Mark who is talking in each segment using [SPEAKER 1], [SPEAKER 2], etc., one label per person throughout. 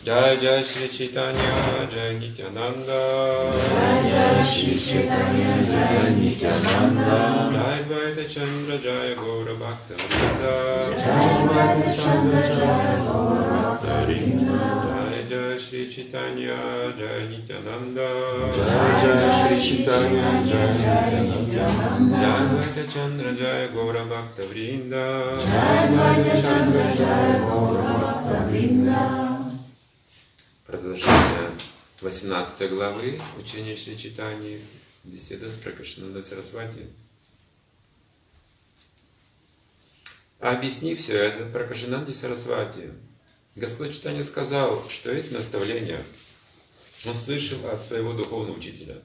[SPEAKER 1] Jai Jai Shri Chaitanya Jai Nityananda
[SPEAKER 2] Jai Jai Shri Chaitanya Jai Nityananda
[SPEAKER 1] Jai Dvaita Chandra Jai Gaura Bhakta Vrinda
[SPEAKER 2] Jai Dvaita Chandra Jai Gaura Bhakta Vrinda
[SPEAKER 1] Jai Jai Shri Chaitanya Jai Nityananda
[SPEAKER 2] Jai Jai Shri Chaitanya Jai Nityananda
[SPEAKER 1] Jai Dvaita Chandra Jai Gaura Bhakta Vrinda
[SPEAKER 2] Jai Dvaita Chandra Jai Gaura Bhakta Vrinda.
[SPEAKER 1] Продолжение 18 главы учения Шри Чайтаньи, беседа с Пракашанандой Сарасвати. Объяснив все это Пракашананде Сарасвати, Господь Чайтанья сказал, что эти наставления он слышал от своего духовного учителя.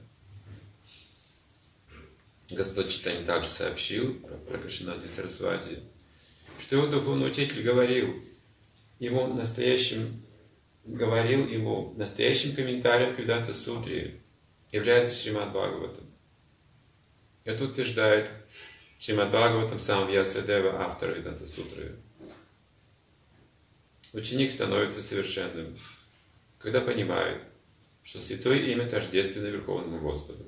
[SPEAKER 1] Господь Чайтанья также сообщил Пракашананде Сарасвати, что его духовный учитель говорил ему настоящим комментарием к Веданта Сутре является Шримад Бхагаватам. Это утверждает Шримад Бхагаватам сам Вьясадева, автор Веданта Сутры. Ученик становится совершенным, когда понимает, что святое имя тождественно Верховному Господу.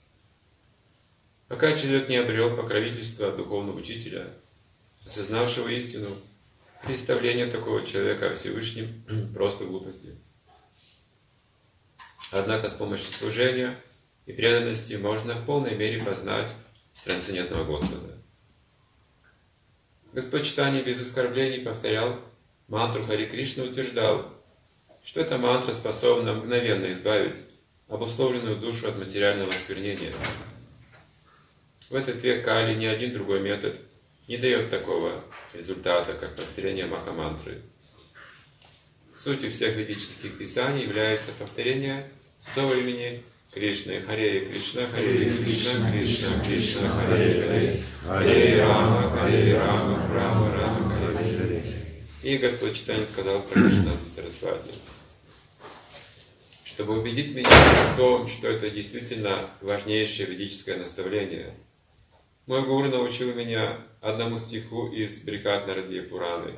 [SPEAKER 1] Пока человек не обрел покровительство от духовного учителя, осознавшего истину, представление такого человека о Всевышнем просто глупости. Однако с помощью служения и преданности можно в полной мере познать трансцендентного Господа. Господь Чайтанья без оскорблений повторял мантру Хари Кришна и утверждал, что эта мантра способна мгновенно избавить обусловленную душу от материального осквернения. В этот век Кали ни один другой метод не дает такого результата, как повторение Махамантры. Сутью всех ведических писаний является повторение святого имени Кришны. Харе Кришна, Харе Кришна, Кришна Кришна, Харе Харе, Харе Рама, Рама Рама, Харе Харе. И Господь Чайтанья сказал про Пракашананде Сарасвати, чтобы убедить меня в том, что это действительно важнейшее ведическое наставление. Мой гуру научил меня одному стиху из Брихат Нарадья Пураны.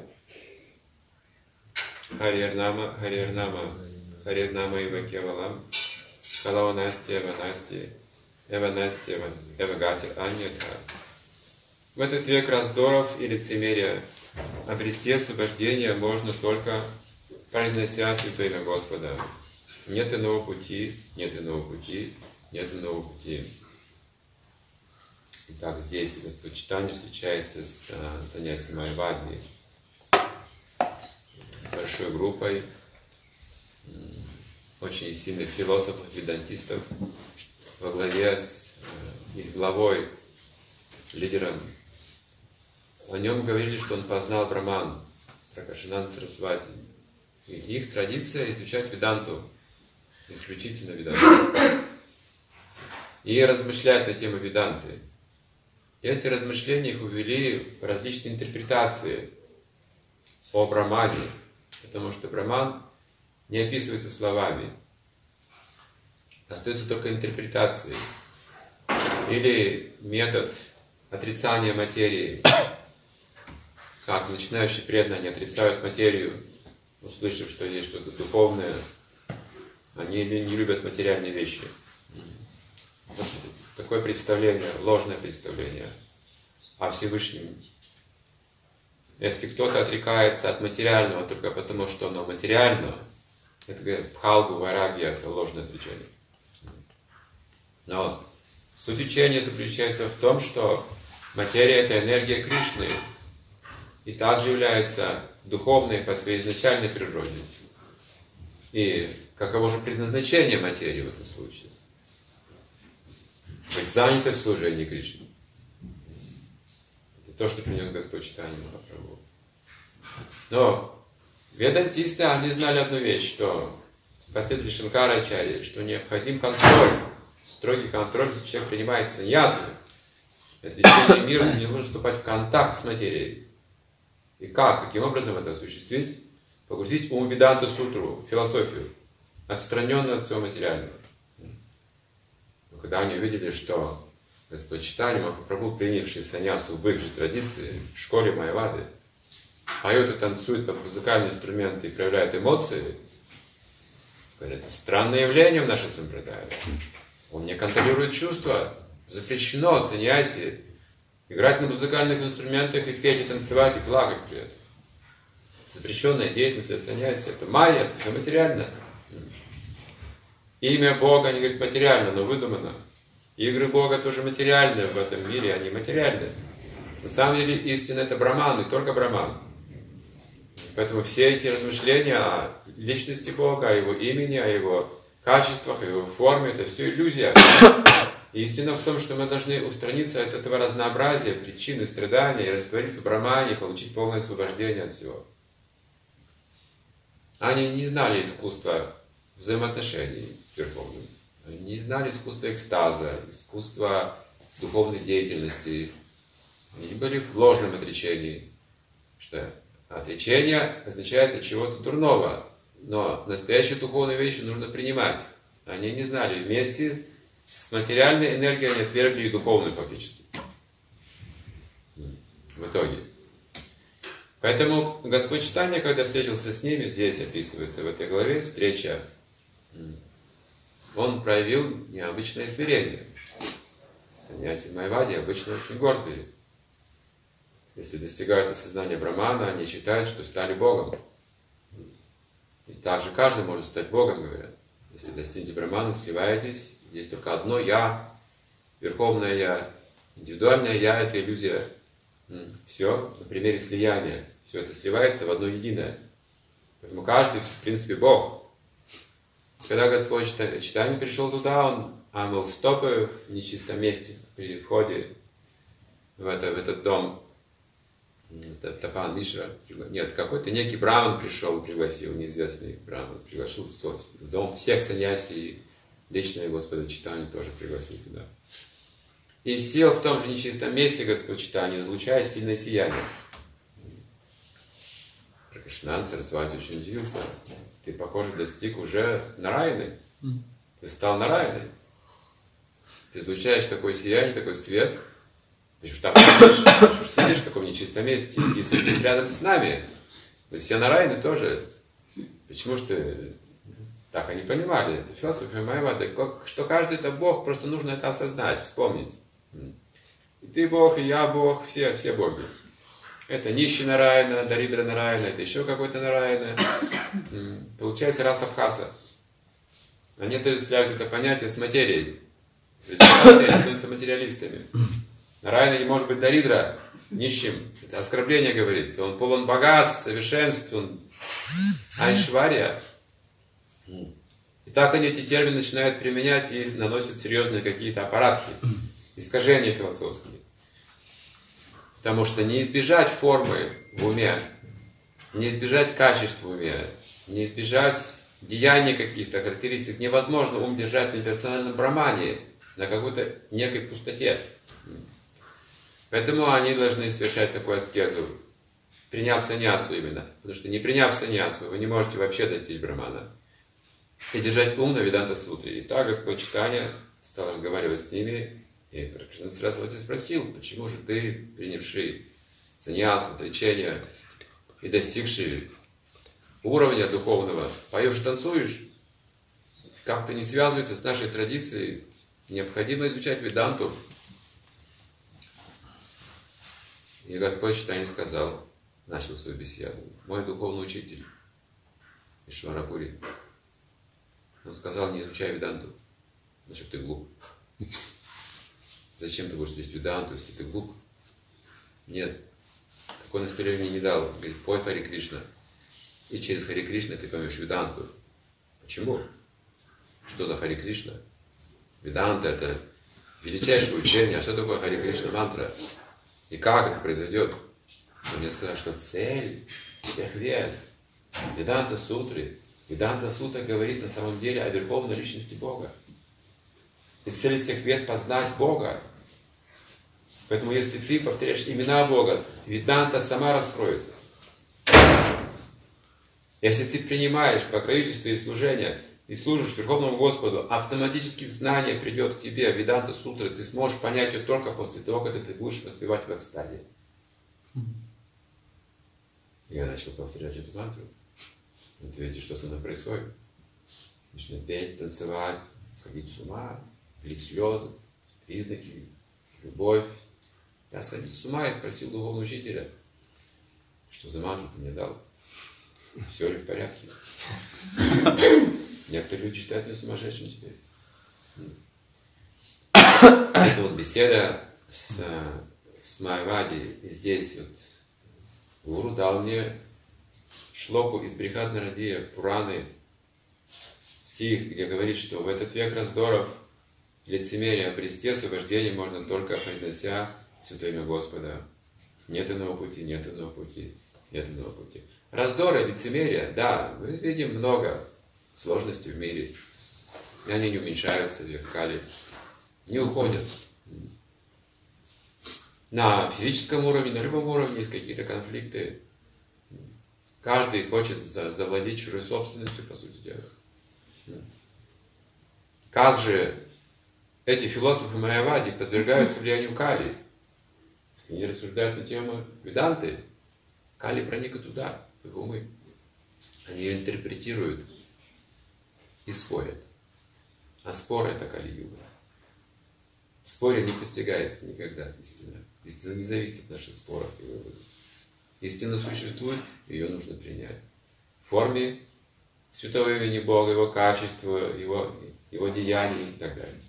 [SPEAKER 1] Харьярнама, Харьярнама, Харьярнама Ива Кевалам, Халава Насти, Эва Насти, Эва Гати Аньята. В этот век раздоров и лицемерия обрести освобождение можно только произнося святое имя Господа. Нет иного пути, нет иного пути, нет иного пути. Итак, здесь Господь Чайтанья встречается с саньяси Майявади, большой группой очень сильных философов, ведантистов, во главе с их главой, лидером. О нем говорили, что он познал Браман, Пракашананда Сарасвати. И их традиция изучать веданту, исключительно веданту, и размышлять на тему веданты. И эти размышления их увели в различные интерпретации о Брамане, потому что Браман не описывается словами, остается только интерпретацией. Или метод отрицания материи, как начинающие преданные, они отрицают материю, услышав, что есть что-то духовное, они не любят материальные вещи. Вот такое представление, ложное представление о Всевышнем. Если кто-то отрекается от материального только потому, что оно материально, это пхалгу, вайрагья, это ложное отречение. Но суть учения заключается в том, что материя — это энергия Кришны и также является духовной по своей изначальной природе. И каково же предназначение материи в этом случае? Быть занятой в служении Кришне. Это то, что принес Господь Чайтанья Махапрабху. Но ведантисты, они знали одну вещь, что последователи Шанкарачарьи, что необходим контроль, строгий контроль, если человек принимает саньясу. Это лечение мира, не нужно вступать в контакт с материей. И каким образом это осуществить? Погрузить ум в Веданту Сутру, философию, отстраненную от всего материального. Но когда они увидели, что Господь Чайтанья Махапрабху, принявший саньясу в их же традиции, в школе Майявады, поет и танцует под музыкальные инструменты и проявляет эмоции, Это странное явление в нашей сампрадае. Он не контролирует чувства. Запрещено саньяси играть на музыкальных инструментах и петь, и танцевать, и плакать при этом. Запрещенная деятельность для саньяси. Это майя, это все материально. Имя Бога, они говорят, материально, но выдумано. Игры Бога тоже материальные в этом мире, они материальные. На самом деле истина это Браман, и только Браман. Поэтому все эти размышления о личности Бога, о Его имени, о Его качествах, о Его форме, это все иллюзия. И истина в том, что мы должны устраниться от этого разнообразия, причин и страданий, и раствориться в Брамане, и получить полное освобождение от всего. Они не знали искусства взаимоотношений с Верховным. Они не знали искусства экстаза, искусства духовной деятельности. Они были в ложном отречении. Что отречение означает от чего-то дурного. Но настоящие духовные вещи нужно принимать. Они не знали. Вместе с материальной энергией они отвергли и духовную фактически. В итоге. Поэтому Господь Чайтанья, когда встретился с ними, здесь описывается в этой главе, встреча, он проявил необычное смирение. Саньяси Майявади обычно очень гордые. Если достигают осознания Брамана, они считают, что стали Богом. И также каждый может стать Богом, говорят. Если достигнете Брамана, сливаетесь, есть только одно Я, Верховное Я, индивидуальное Я — это иллюзия. Все на примере слияния. Все это сливается в одно единое. Поэтому каждый, в принципе, Бог. Когда Господь Чайтанья пришел туда, он омыл стопы в нечистом месте при входе в этот дом. Тапан Мишра. Нет, какой-то некий браман пришел, пригласил, неизвестный браман. Пригласил в дом всех саньяси и лично Господа Чайтанью тоже пригласил туда. И сел в том же нечистом месте Господь Чайтанья, излучая сильное сияние. Пракашинан Сарасвати очень удивился. Ты, похоже, достиг уже Нараяны. Ты стал Нараяной. Ты излучаешь такое сияние, такой свет. Ты что там сидишь в таком нечистом месте, и сидишь рядом с нами. Мы все Нараяны тоже. Почему ж ты... Так они понимали. Это философия Майявады. Что каждый это Бог, просто нужно это осознать, вспомнить. И ты Бог, и я Бог, все боги. Это нищий Нараяна, Даридра Нараяна, это еще какой-то Нараяна. Получается раса Абхаса. Они отождествляют это понятие с материей. То есть они становятся материалистами. Нараяна не может быть Даридра, нищим. Это оскорбление говорится. Он полон богатств, совершенств, он Айшвария. И так они эти термины начинают применять и наносят серьезные какие-то аппаратхи, искажения философские. Потому что не избежать формы в уме, не избежать качества в уме, не избежать деяний каких-то, характеристик, невозможно ум держать на персональном брамане, на какой-то некой пустоте. Поэтому они должны совершать такую аскезу, приняв саньясу именно. Потому что не приняв саньясу, вы не можете вообще достичь брамана. И держать ум на Веданта-сутре. И так Господь Чайтанья стал разговаривать с ними. И Пракашинан Сарасвати спросил, почему же ты, принявший саньясу, отречение и достигший уровня духовного, поешь, танцуешь? Как-то не связывается с нашей традицией. Необходимо изучать Веданту. И Господь Чайтанья сказал, начал свою беседу, мой духовный учитель Ишварапури, он сказал, не изучай Веданту, значит ты глуп. Зачем ты будешь учить Веданту, если ты глуп? Нет, такое наставление мне не дал. Он говорит, пой Хари Кришна, и через Хари Кришна ты поймешь Веданту. Почему? Что за Хари Кришна? Веданта — это величайшее учение. А что такое Хари Кришна мантра? И как это произойдет? Он мне сказал, что цель всех вед, Веданта Сутры, Веданта Сутра говорит на самом деле о верховной личности Бога. И цель всех вед познать Бога. Поэтому если ты повторяешь имена Бога, Веданта сама раскроется. Если ты принимаешь покровительство и служение, и служишь Верховному Господу, автоматически знание придет к тебе, Веданта Сутры, ты сможешь понять ее только после того, когда ты будешь воспевать в экстазе. Я начал повторять эту мантру. Вот видите, что со мной происходит. начнет петь, танцевать, сходить с ума, лить слезы, признаки, любовь. Я сходил с ума и спросил духовного учителя, что за магию ты мне дал? Все ли в порядке? Некоторые люди считают меня сумасшедшим теперь. Это вот беседа с Майявади. И здесь вот гуру дал мне шлоку из Брихат-Нарадия Пураны, стих, где говорит, что в этот век раздоров, лицемерия, обрести освобождение можно только произнося святое имя Господа. Нет иного пути, нет иного пути, нет иного пути. Раздоры, лицемерия, да, мы видим много сложностей в мире. И они не уменьшаются, век Кали, не уходят. На физическом уровне, на любом уровне есть какие-то конфликты. Каждый хочет завладеть чужой собственностью, по сути дела. Как же эти философы Майявади подвергаются влиянию Кали? Если они рассуждают на тему Веданты, Кали проник и туда, в их умы. Они ее интерпретируют и спорят. А спор — это Кали-юга. В споре не постигается никогда истина. Истина не зависит от наших споров и выводов. Истина существует, ее нужно принять. В форме святого имени Бога, его качества, его деяний и так далее.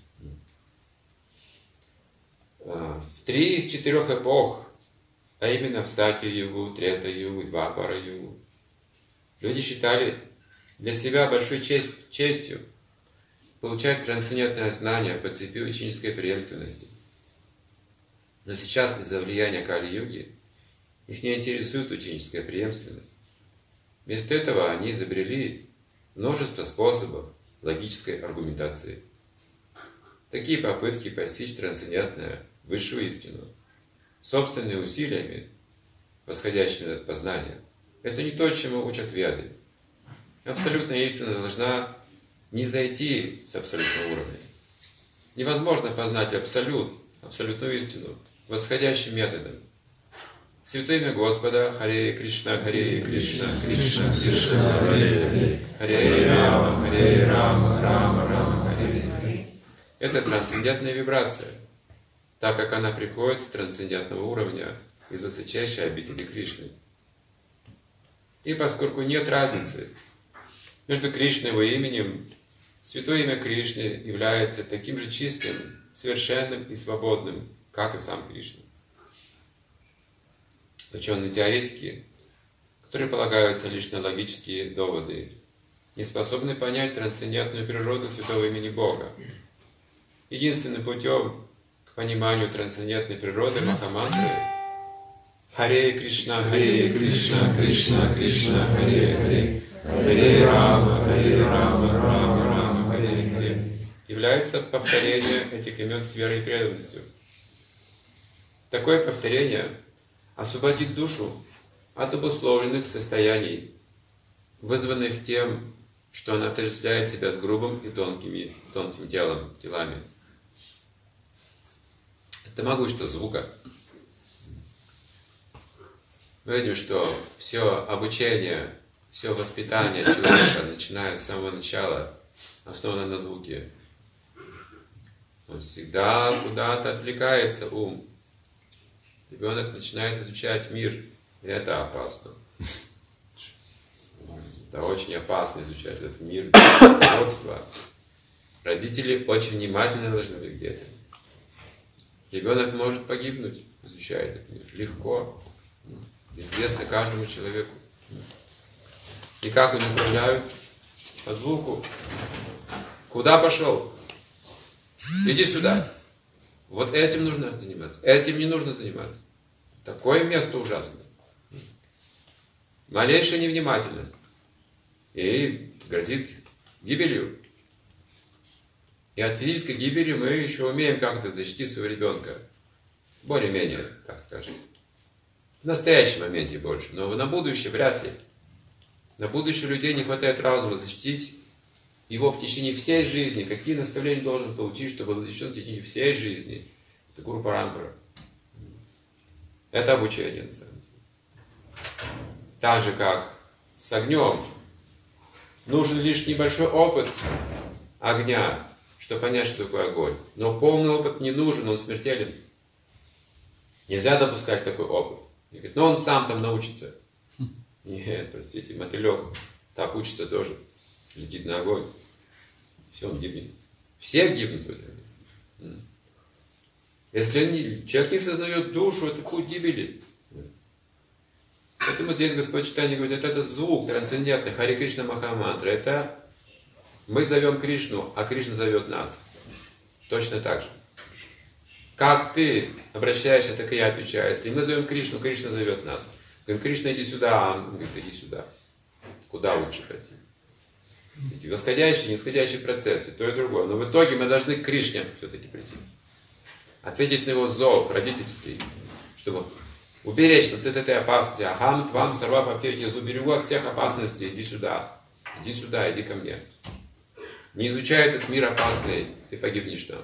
[SPEAKER 1] В 3 из 4 эпох, а именно в Сатья-югу, Трета-югу, Двапара-югу, люди считали для себя большой честью получать трансцендентное знание по цепи ученической преемственности. Но сейчас из-за влияния Кали-юги их не интересует ученическая преемственность. Вместо этого они изобрели множество способов логической аргументации. Такие попытки постичь трансцендентное, высшую истину, собственными усилиями, восходящими от познания, это не то, чему учат веды. Абсолютная истина должна не зайти с абсолютного уровня. Невозможно познать абсолютную истину восходящим методом. Святое имя Господа, Харе Кришна, Кришна, Кришна, Харе, Харе Рама, Рама, Харе. Это трансцендентная вибрация, так как она приходит с трансцендентного уровня из высочайшей обители Кришны. И поскольку нет разницы между Кришной и его именем, святое имя Кришны является таким же чистым, совершенным и свободным, как и сам Кришна. Ученые теоретики, которые полагаются лишь на логические доводы, не способны понять трансцендентную природу святого имени Бога. Единственным путем к пониманию трансцендентной природы Махамантры Харе Кришна, Кришна, Кришна, Харе, Харе Рама, Рама, Харе является повторение этих имен с верой и преданностью. Такое повторение освободит душу от обусловленных состояний, вызванных тем, что она отождествляет себя с грубым и тонким телами. Это могущество звука. Мы видим, что все обучение, все воспитание человека, начиная с самого начала, основано на звуке. Он всегда куда-то отвлекается, ум. Ребенок начинает изучать мир, и это опасно. Это очень опасно изучать этот мир, родство. Родители очень внимательны должны быть к детям. Ребенок может погибнуть, изучая этот мир. Легко. Известно каждому человеку. И как они управляют? По звуку. Куда пошел? Иди сюда. Вот этим нужно заниматься. Этим не нужно заниматься. Такое место ужасное. Малейшая невнимательность. И грозит гибелью. И от физической гибели мы еще умеем как-то защитить своего ребенка. Более-менее, так скажем. В настоящем моменте больше. Но на будущее вряд ли. На будущее у людей не хватает разума защитить его в течение всей жизни. Какие наставления должен получить, чтобы был защищен в течение всей жизни? Это Гуру Парампара. Это обучение, на самом деле. Так же, как с огнем. нужен лишь небольшой опыт огня, чтобы понять, что такое огонь. Но полный опыт не нужен, он смертелен. Нельзя допускать такой опыт. И говорит, но он сам там научится. Нет, простите, мотылек так учится тоже. Летит на огонь. Все, он гибнет. Все гибнут в этом. Если человек не сознает душу, это путь гибели. Поэтому здесь Господь Чайтанья говорит, это звук трансцендентный, Харе Кришна Махамантра. Это мы зовем Кришну, а Кришна зовет нас. Точно так же. Как ты обращаешься, так и я отвечаю. Если мы зовем Кришну, Кришна зовет нас. Говорим, Кришна, иди сюда, а он говорит, иди сюда. Куда лучше пойти? Эти восходящие, нисходящие процессы, то и другое. Но в итоге мы должны к Кришне все-таки прийти. Ответить на его зов родительский, чтобы уберечь нас от этой опасности. Ахам твам сарва папети, уберегу от всех опасностей, иди сюда, иди ко мне. Не изучай этот мир опасный, ты погибнешь там.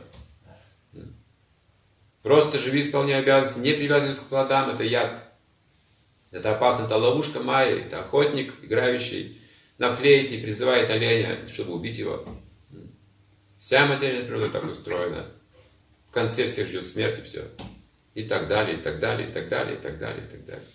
[SPEAKER 1] Просто живи, исполняй обязанности, не привязывайся к плодам, это яд. Это опасно, это ловушка Майи, это охотник, играющий на флейте и призывает оленя, чтобы убить его. Вся материальная природа так устроена. В конце всех ждет смерть и все. И так далее, и так далее, и так далее, и так далее, и так далее.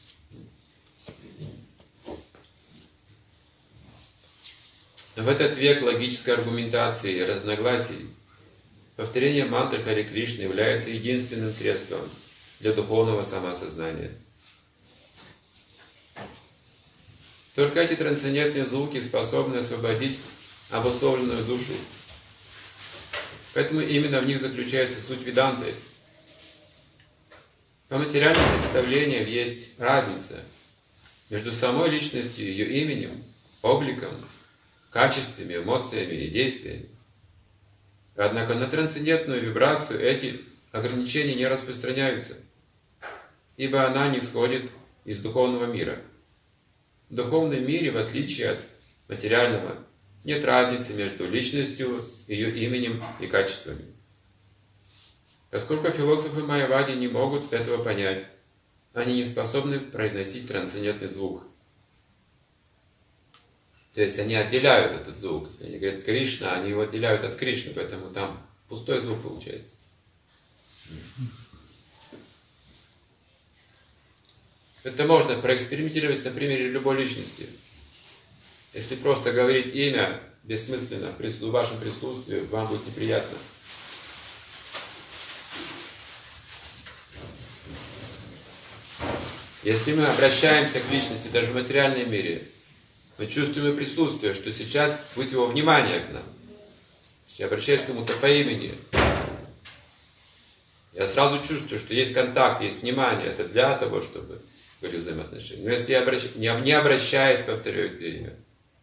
[SPEAKER 1] В этот век логической аргументации и разногласий повторение мантры Харе Кришны является единственным средством для духовного самоосознания. Только эти трансцендентные звуки способны освободить обусловленную душу. Поэтому именно в них заключается суть Веданты. По материальным представлениям есть разница между самой личностью, ее именем, обликом, качествами, эмоциями и действиями. Однако на трансцендентную вибрацию эти ограничения не распространяются, ибо она не исходит из духовного мира. В духовном мире, в отличие от материального, нет разницы между личностью, ее именем и качествами. Поскольку философы майявади не могут этого понять, они не способны произносить трансцендентный звук. То есть они отделяют этот звук. Если они говорят Кришна, они его отделяют от Кришны, поэтому там пустой звук получается. Это можно проэкспериментировать на примере любой личности. Если просто говорить имя бессмысленно, в вашем присутствии вам будет неприятно. Если мы обращаемся к личности даже в материальном мире, мы чувствуем его присутствие, что сейчас будет его внимание к нам. Если я обращаюсь к кому-то по имени, я сразу чувствую, что есть контакт, есть внимание. Это для того, чтобы были взаимоотношения. Но если я не обращаюсь, повторяю это имя,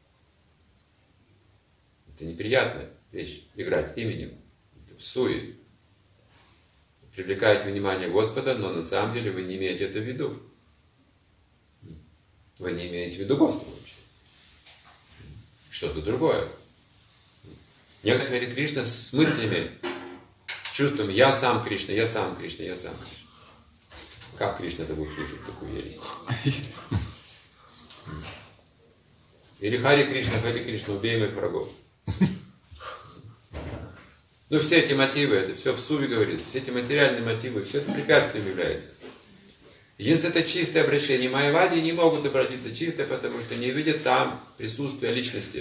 [SPEAKER 1] это неприятная вещь, играть именем. Это всуе. Привлекаете внимание Господа, но на самом деле вы не имеете это в виду. Вы не имеете в виду Господа вообще. Что-то другое. Некоторые Кришна с мыслями, с чувством «я сам Кришна, я сам Кришна, я сам Кришна». Как Кришна это будет слушать такую ересь? Или Харе Кришна, убей моих врагов. Ну, все эти мотивы, это все в Суве говорит, все эти материальные мотивы, все это препятствием является. Если это чистое обращение, майявади не могут обратиться чисто, потому что не видят там присутствия личности.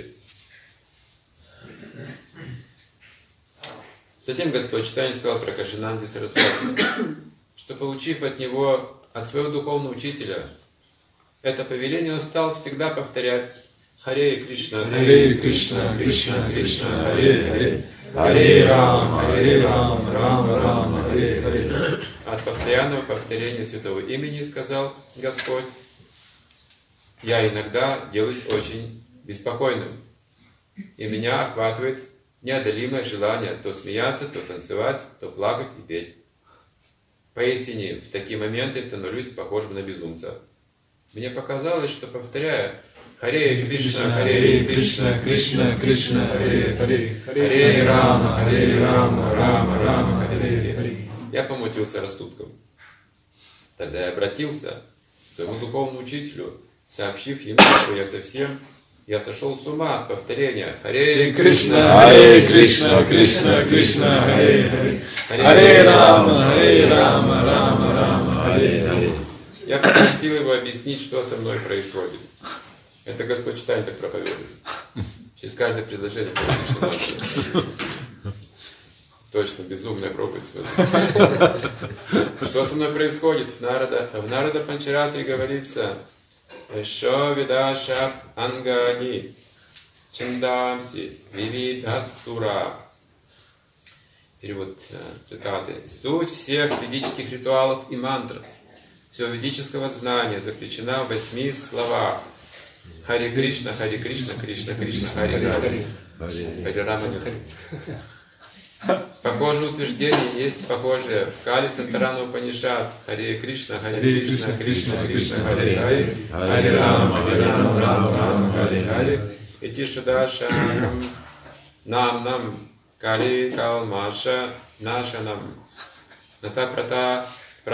[SPEAKER 1] Затем Господь Чайтанья сказал про Кашинанди Сарасвати, что получив от него, от своего духовного учителя, это повеление, он стал всегда повторять Харе Кришна,
[SPEAKER 2] Харе Кришна, Кришна Кришна, Харе Харе, Харе Рама, Рама Рама, Харе Харе.
[SPEAKER 1] От постоянного повторения святого имени, сказал Господь, я иногда делаюсь очень беспокойным, и меня охватывает неодолимое желание то смеяться, то танцевать, то плакать и петь. Поистине, в такие моменты я становлюсь похожим на безумца. Мне показалось, что, повторяя Харе Кришна, Харе Кришна, Кришна Кришна, Харе Харе, Харе Рама, Рама Рама, Харе Харе, я помутился рассудком. Тогда я обратился к своему духовному учителю, сообщив ему, что я совсем Я сошел с ума от повторения Харе
[SPEAKER 2] Кришна, Кришна, Кришна, Харе Харе, Харе Рама, Рама, Рама, Харе Харе.
[SPEAKER 1] Я попросил его объяснить, что со мной происходит. Это Господь Чайтанья так проповедует. Через каждое предложение точно безумная проповедь. Что со мной происходит? В Нарада Панчаратре говорится: Шо видаша ангани чандамси вивидасура. Перевод цитаты. Суть всех ведических ритуалов и мантр, всего ведического знания заключена в 8 словах. Харе Кришна, Кришна, Кришна, Харе Харе, Харе Рама. Похожее утверждение есть похожее в Кали Сантарана Упанишад. Харе Кришна, Кришна, Кришна, Харе Харе, Харе Рама, Харе Харе. Ити Шудаша нам Кали Калмаша Нашанам Ната Прата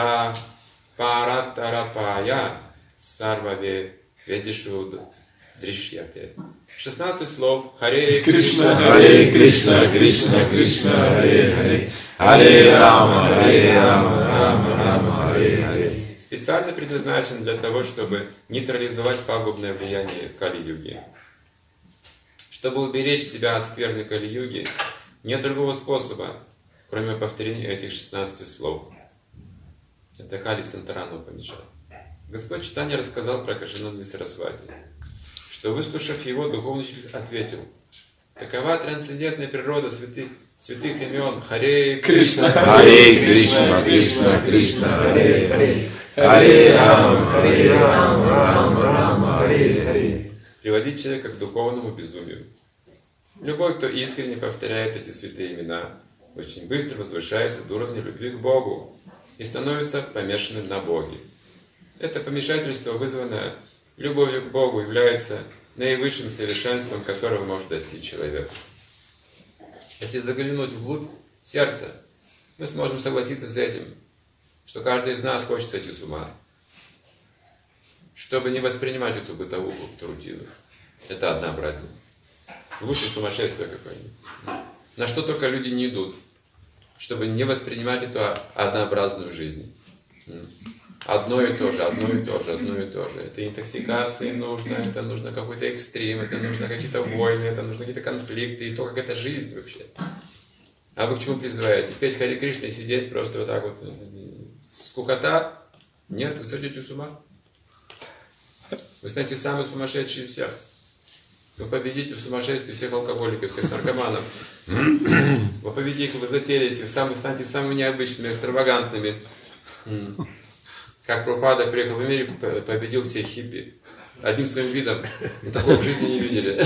[SPEAKER 1] Паратарапая Сарваве Ведишуд Дришьяте. 16 слов. Харе
[SPEAKER 2] Кришна, Кришна, Кришна, Харе Харе, Харе Рама, Рама, Харе Харе.
[SPEAKER 1] Специально предназначен для того, чтобы нейтрализовать пагубное влияние Кали-юги. Чтобы уберечь себя от скверны Кали-юги, нет другого способа, кроме повторения этих 16 слов. Это Кали Сантарана Упанишад. Господь Чайтанья рассказал про Кашинанди Сарасвати, что, выслушав его, духовный учитель ответил: такова трансцендентная природа святых имен Харе
[SPEAKER 2] Кришна, Кришна, Кришна, Харе Харе, Харе Рама, Харе Харе.
[SPEAKER 1] Приводить человека к духовному безумию. Любой, кто искренне повторяет эти святые имена, очень быстро возвышается до уровня любви к Богу и становится помешанным на Боге. Это помешательство, вызванное любовью к Богу, является наивысшим совершенством, которого может достичь человек. Если заглянуть вглубь сердца, мы сможем согласиться с этим, что каждый из нас хочет сойти с ума, чтобы не воспринимать эту бытовую рутину. Это однообразие. Лучше сумасшествие какое-нибудь. На что только люди не идут, чтобы не воспринимать эту однообразную жизнь. Одно и то же. Это интоксикации нужно, это нужно какой-то экстрим, это нужно какие-то войны, это нужно какие-то конфликты, и то, как это жизнь вообще. А вы к чему призываете? Петь Харе Кришна и сидеть просто вот так вот. Скукота? Нет, вы сойдете с ума. Вы станете самые сумасшедшие из всех. Вы победите в сумасшествии всех алкоголиков, всех наркоманов. Вы победите, вы зателите, вы станете самыми необычными, экстравагантными. Как Прабхупада приехал в Америку, победил всех хиппи. Одним своим видом. Такого в жизни не видели.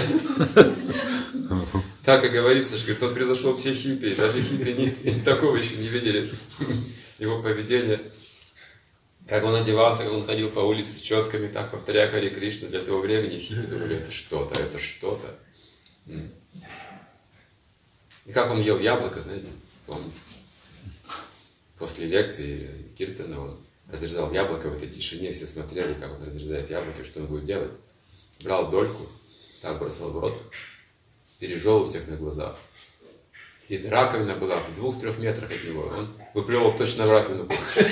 [SPEAKER 1] Так и говорится, что он превзошел всех хиппи. Даже хиппи такого еще не видели. Его поведение. Как он одевался, как он ходил по улице с четками, так повторяя Харе Кришну. Для того времени хиппи думали, это что-то. И как он ел яблоко, знаете, помните? После лекции Киртана он разрезал яблоко в этой тишине, все смотрели, как он разрезает яблоко, что он будет делать. Брал дольку, так бросал в рот, пережевал у всех на глазах. И раковина была в 2-3 метрах от него. Он выплевывал точно в раковину.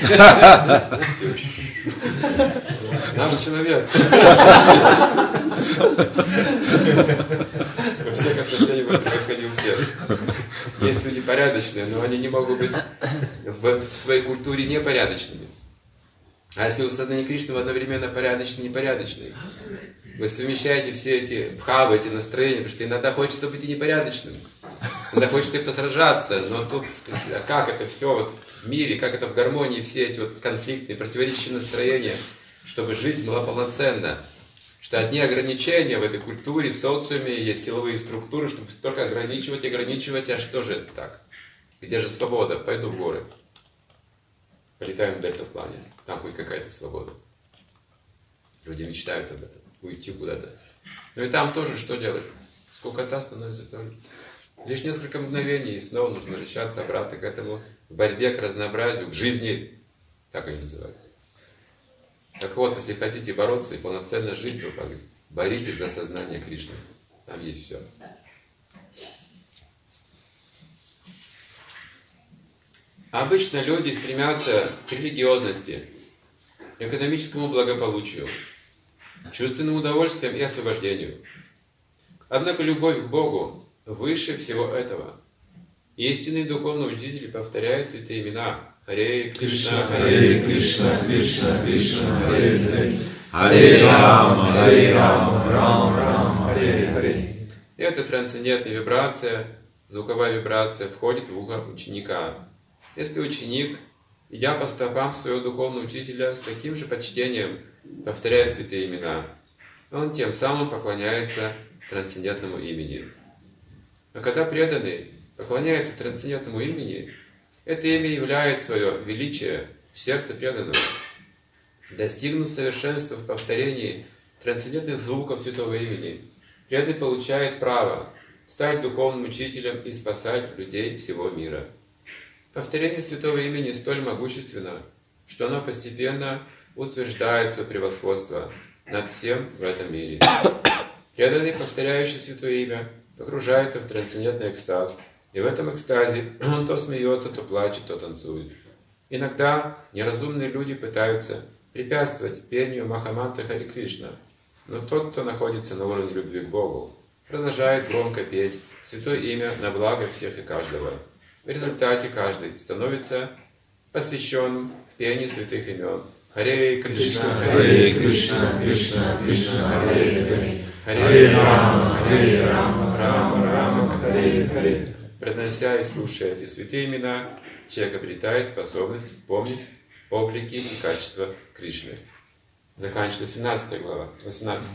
[SPEAKER 1] Наш человек. Во всех отношениях он превосходил всех. Есть люди порядочные, но они не могут быть в своей культуре непорядочными. А если вы в сознании Кришны одновременно порядочный и непорядочный, вы совмещаете все эти бхавы, эти настроения, потому что иногда хочется быть и непорядочным, иногда хочется и посражаться, но тут как это все вот в мире, как это в гармонии, все эти вот конфликтные, противоречащие настроения, чтобы жизнь была полноценна. Что одни ограничения в этой культуре, в социуме, есть силовые структуры, чтобы только ограничивать, а что же это так? Где же свобода? Пойду в горы. Полетаем в дельтаплане. Там хоть какая-то свобода. Люди мечтают об этом. Уйти куда-то. Но и там тоже что делать? Скукота становится тоже. Лишь несколько мгновений, и снова нужно возвращаться обратно к этому, в борьбе к разнообразию, к жизни. Так они называют. Так вот, если хотите бороться и полноценно жить, то Боритесь за сознание Кришны. Там есть все. Обычно люди стремятся к религиозности, экономическому благополучию, чувственным удовольствиям и освобождению. Однако любовь к Богу выше всего этого. Истинный духовный учитель повторяет святые имена Харе Кришна,
[SPEAKER 2] Харе Кришна, Кришна Кришна, Харе Харе, Харе Рама, Рама Рама, Харе Харе.
[SPEAKER 1] Эта трансцендентная вибрация, звуковая вибрация, входит в ухо ученика. Если ученик, идя по стопам своего духовного учителя, с таким же почтением повторяет святые имена, он тем самым поклоняется трансцендентному имени. А когда преданный поклоняется трансцендентному имени, это имя являет свое величие в сердце преданного. Достигнув совершенства в повторении трансцендентных звуков святого имени, преданный получает право стать духовным учителем и спасать людей всего мира. Повторение святого имени столь могущественно, что оно постепенно утверждает свое превосходство над всем в этом мире. Преданный, повторяющий святое имя, погружается в трансцендентный экстаз, и в этом экстазе он то смеется, то плачет, то танцует. Иногда неразумные люди пытаются препятствовать пению Махамантры Харе Кришна, но тот, кто находится на уровне любви к Богу, продолжает громко петь святое имя на благо всех и каждого. В результате каждый становится посвященным в пении святых имен. Харе Кришна,
[SPEAKER 2] Харе Кришна, Кришна Кришна, Харе Харе, Харе Рама, Рама Харе Харе.
[SPEAKER 1] Произнося и слушая эти святые имена, человек обретает способность помнить облики и качества Кришны. Заканчивается 17 глава, 18.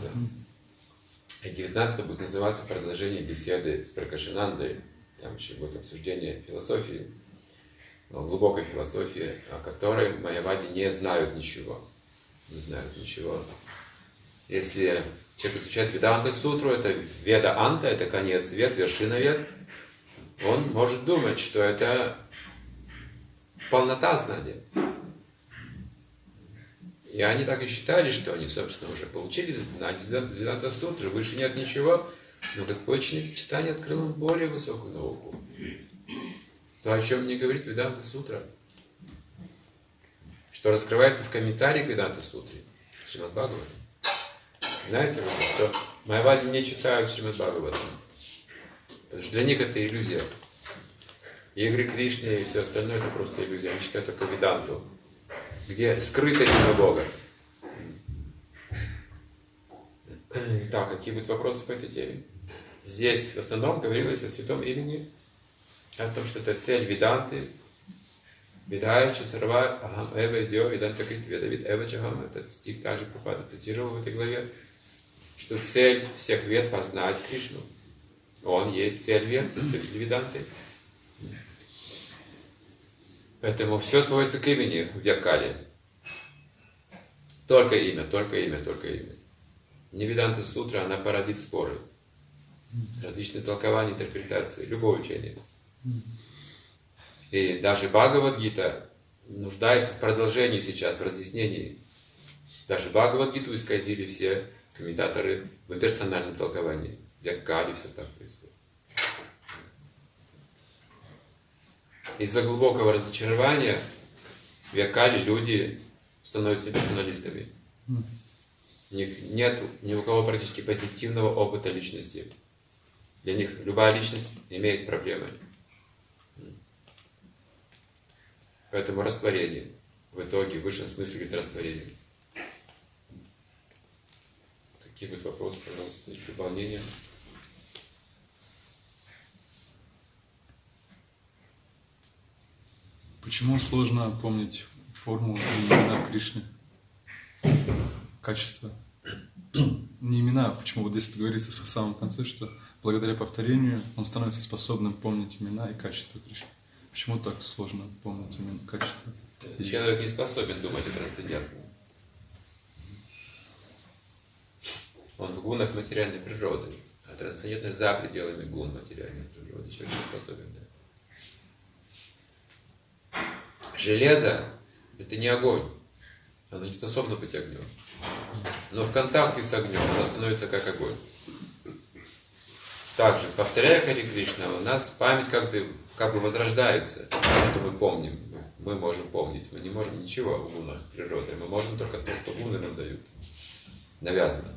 [SPEAKER 1] И 19 будет называться продолжение беседы с Пракашинандой. Там еще будет обсуждение философии, глубокой философии, о которой майявади не знают ничего. Не знают ничего. Если человек изучает Веданта-сутру, это Веда-анта, это конец вед, вершина вед, он может думать, что это полнота знания. И они так и считали, что они, собственно, уже получили знания Веданта-сутры, выше нет ничего. Но Господь читание открыл им более высокую науку. То, о чем не говорит Веданта-сутра, что раскрывается в комментарии к Веданта-сутре, Шримад Бхагаватам. Знаете, что майявади не читают Шримад Бхагаватам, потому что для них это иллюзия. Игры Кришны и все остальное это просто иллюзия. Они читают только Веданту, где скрыто имя Бога. Итак, какие будут вопросы по этой теме? Здесь в основном говорилось о святом имени, о том, что это цель Веданты. Ведаяча сарва ахам эва идё веданта крит ведавид эва чахам. Этот стих также Прабхупада цитировал в этой главе, что цель всех вед познать Кришну. Он есть цель вед, составитель Веданты. Поэтому все сводится к имени в Вьякале. Только имя, только имя, только имя. Не Веданта-сутра, она породит споры. Различные толкования, интерпретации, любое учение. И даже Бхагавад-гита нуждается в продолжении сейчас, в разъяснении. Даже Бхагавад-гиту исказили все комментаторы в имперсональном толковании. В Вьякале все так происходит. Из-за глубокого разочарования в Вьякале люди становятся персоналистами. У них нет ни у кого практически позитивного опыта личности. Для них любая личность имеет проблемы. Поэтому растворение. В итоге, в высшем смысле, говорит растворение. Какие будут вопросы, пожалуйста, дополнения?
[SPEAKER 3] Почему сложно помнить форму и имена Кришны? Качество. Не имена, а почему вот здесь говорится в самом конце, что благодаря повторению он становится способным помнить имена и качества Кришны. Почему так сложно помнить именно качество?
[SPEAKER 1] Человек не способен думать о трансцендентном. Он в гунах материальной природы, а трансцендентность за пределами гун материальной природы. Человек не способен, да. Железо – это не огонь. Оно не способно быть огнем. Но в контакте с огнем оно становится как огонь. Также, повторяя Харе Кришна, у нас память как бы возрождается. То, что мы помним, мы можем помнить. Мы не можем ничего в гунах природы. Мы можем только то, что гуны нам дают. Навязано.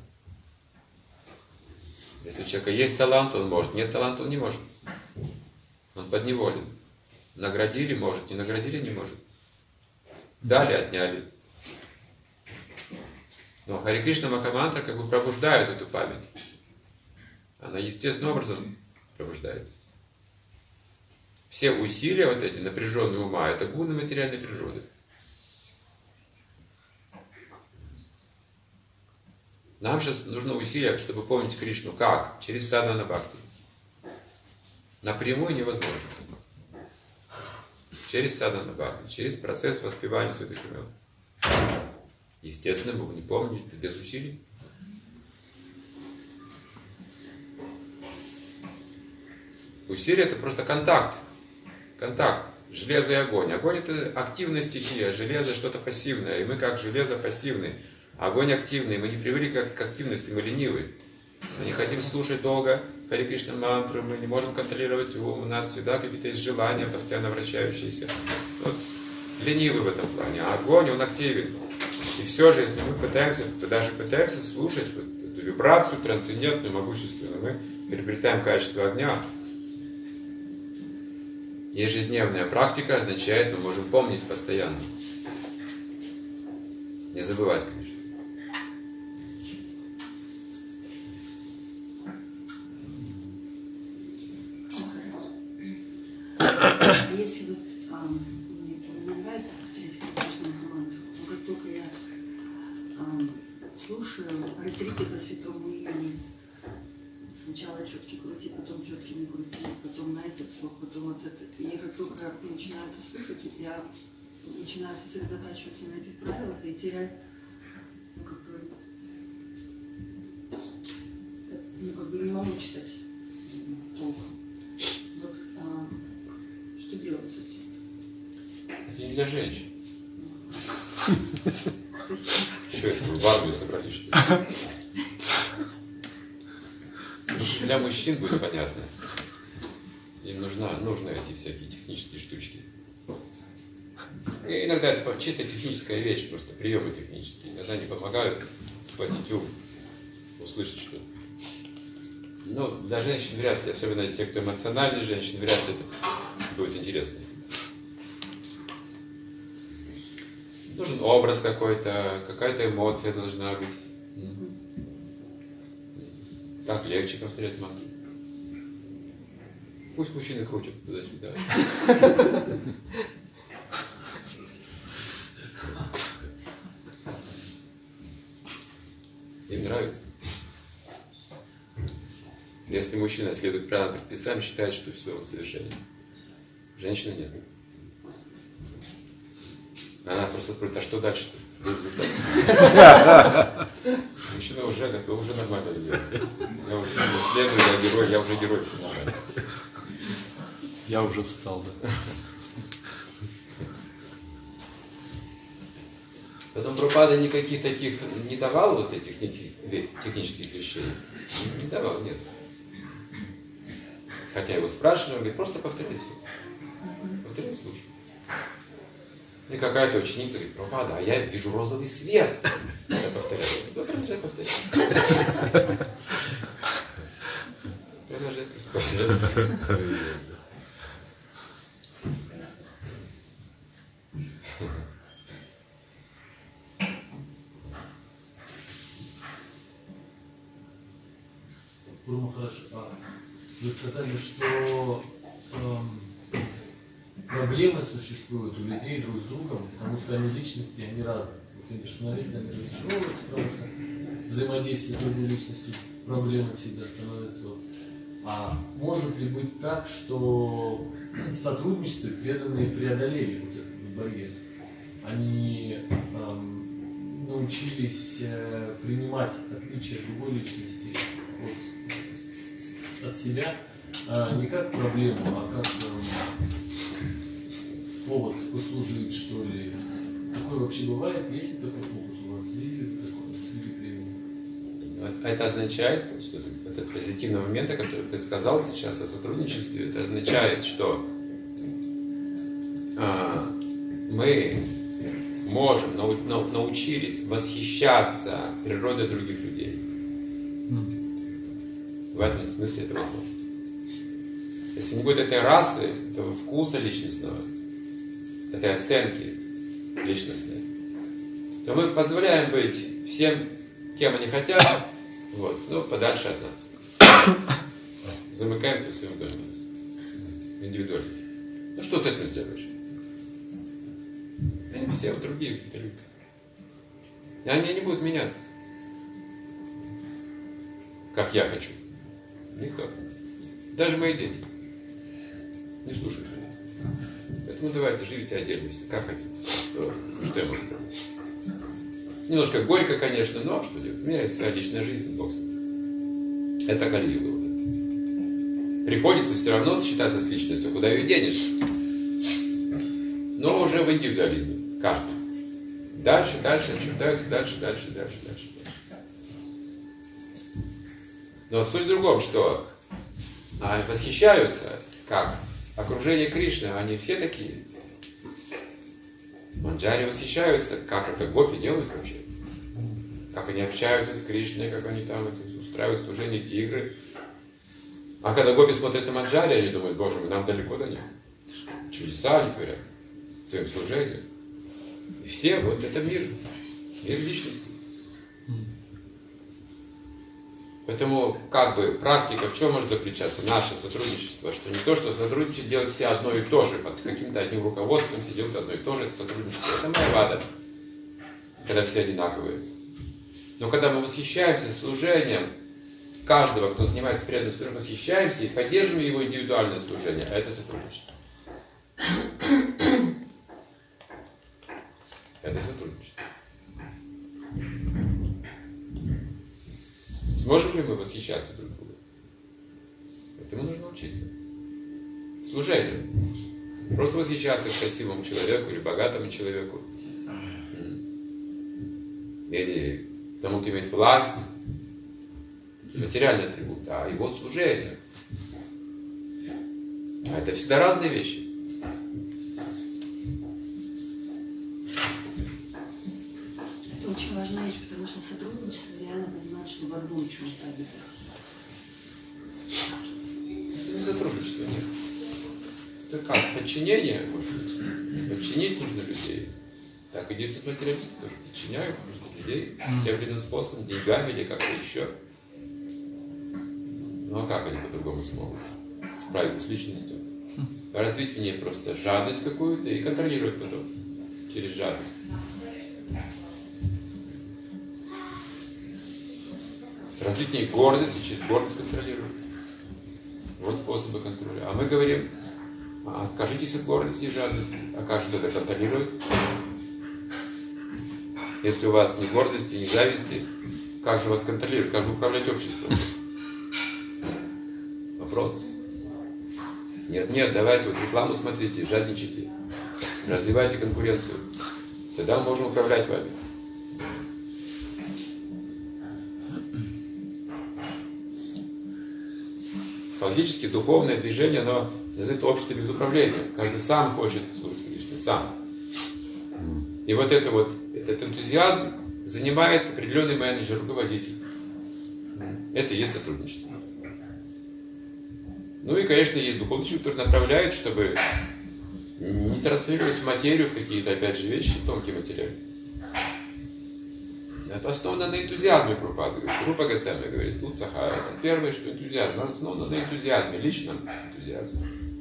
[SPEAKER 1] Если у человека есть талант, он может. Нет таланта, он не может. Он подневолен. Наградили, может. Не наградили, не может. Дали, отняли. Но Харе Кришна Махамантра как бы пробуждает эту память. Она естественным образом пробуждается. Все усилия вот эти напряженные ума, это гуны материальной природы. Нам сейчас нужно усилие, чтобы помнить Кришну. Как? Через садхана бхакти. Напрямую невозможно. Через садхана бхакти, через процесс воспевания святых имен. Естественно, мы не помним без усилий. Усилие — это просто контакт. Контакт. Железо и огонь. Огонь — это активная стихия, железо — что-то пассивное. И мы как железо пассивны. Огонь активный. Мы не привыкли к активности, мы ленивы. Мы не хотим слушать долго Харе Кришна мантру, мы не можем контролировать ум. У нас всегда какие-то есть желания, постоянно вращающиеся. Вот. Ленивы в этом плане. А огонь, он активен. И все же, если мы пытаемся слушать вот эту вибрацию трансцендентную, могущественную, мы приобретаем качество огня. Ежедневная практика означает, мы можем помнить постоянно. Не забывать, конечно.
[SPEAKER 4] Если вот мне нравится повторять Кришну мантру, но как только я слушаю ретриты по святому имени, сначала четки крути, потом четки не крути, потом на этот слух, потом вот этот. И как только я начинаю это слушать, я начинаю сосредотачиваться на этих правилах и терять, как бы не могу читать толком. Вот, что делать с этим?
[SPEAKER 1] Это не для женщин. Что это, вы в армию собрались, что ли? Для мужчин будет понятно. Им нужны эти всякие технические штучки. И иногда это чисто техническая вещь, просто приемы технические. Иногда они помогают схватить ум, услышать что-то. Но для женщин вряд ли, особенно те, кто эмоциональные женщины, вряд ли это будет интересно. Нужен образ какой-то, какая-то эмоция должна быть. Так легче повторять мантру. Пусть мужчины крутят туда-сюда. Им нравится. Если мужчина следует правилам предписаниям, считает, что все, он совершенен. Женщина нет. Она просто спрашивает, а что дальше-то? Мужчина уже готов, уже нормально делает. Я уже следую, я уже герой, все нормально.
[SPEAKER 3] Я уже встал, да.
[SPEAKER 1] Потом Прабхупада никаких таких не давал вот этих технических вещей. Не давал, нет. Хотя его спрашивали, он говорит, просто повтори все. Повтори, слушай. И какая-то ученица говорит, Прабхупада, а я вижу розовый свет. Я повторяю. Да, продолжай повторять. Продолжай повторять.
[SPEAKER 2] Гуру Махарадж, вы сказали, что проблемы существуют у людей друг с другом, потому что они личности, они разные. Вот персоналисты, они разочаровываются, потому что взаимодействие с другой личностью проблемы всегда становятся. А может ли быть так, что в сотрудничестве преданные преодолели вот этот барьер? Они научились принимать отличия другой личности от себя не как проблему, а как повод послужить, что ли. Такое вообще бывает? Есть ли такой опыт у вас? Видели такое?
[SPEAKER 1] Это означает, что этот позитивный момент, о котором ты сказал сейчас о сотрудничестве, это означает, что мы можем, научились восхищаться природой других людей. В этом смысле это возможно. Если не будет этой расы, этого вкуса личностного, этой оценки личностной, то мы позволяем быть всем, кем они хотят, вот, но подальше от нас. Замыкаемся в своем доме. Индивидуальность. Ну что с этим сделаешь? Они все другие люди. И они не будут меняться. Как я хочу. Никто. Даже мои дети не слушают меня. Поэтому давайте живите отдельно все, как хотите. Что я могу делать? Немножко горько, конечно, но что делать? У меня есть своя личная жизнь, Бог с ним. Это Кали-юга. Приходится все равно сочетаться с личностью, куда ее денешь. Но уже в индивидуализме. Каждый. Дальше отчуждаются, дальше. Но суть в другом, что восхищаются, как окружение Кришны, они все такие. Манджари восхищаются, как это гопи делают вообще. Как они общаются с Кришной, как они там устраивают служение тигры. А когда гопи смотрят на Манджари, они думают, боже мой, нам далеко до них. Чудеса они творят своим служением. И все, вот это мир личности. Поэтому, как бы, практика в чем может заключаться? Наше сотрудничество, что не то, что сотрудничать, делать все одно и то же, под каким-то одним руководством все делают одно и то же, это сотрудничество. Это майявада, когда все одинаковые. Но когда мы восхищаемся служением каждого, кто занимается преданным служением, восхищаемся и поддерживаем его индивидуальное служение, а это сотрудничество. Это сотрудничество. Сможем ли мы восхищаться друг другом? Этому нужно учиться. Служению. Просто восхищаться красивому человеку или богатому человеку. Или тому, кто имеет власть. Материальный атрибут. А его служение. А это всегда разные вещи.
[SPEAKER 4] Это очень важная вещь, потому что сотрудничество реально понимает, что в одном чем-то обязательно.
[SPEAKER 1] Это не сотрудничество, нет. Это как? Подчинение, может быть. Подчинить нужно людей. Так и действуют материалисты тоже. Подчиняют просто людей тем или иным способом, деньгами или как-то еще. Ну а как они по-другому смогут справиться с личностью? Развить в ней просто жадность какую-то и контролировать потом через жадность. Развить в ней гордость и через гордость контролировать. Вот способы контроля. А мы говорим, откажитесь от гордости и жадности. А как же это контролировать? Если у вас ни гордости, ни зависти, как же вас контролировать? Как же управлять обществом? Вопрос. Нет, давайте вот рекламу смотрите, жадничайте, развивайте конкуренцию. Тогда мы можем управлять вами. Фактически духовное движение, оно называется общество без управления. Каждый сам хочет служить Кришне, сам. И вот этот энтузиазм занимает определенный менеджер, руководитель. Это и есть сотрудничество. Ну и, конечно, есть духовный человек, который направляет, чтобы не трансформировать материю в какие-то, опять же, вещи, тонкие материалы. Это основано на энтузиазме, Прабхупада говорит. Рупа Госвами говорит, тут Сахара. Первое, что энтузиазм, основано на энтузиазме, личном энтузиазме.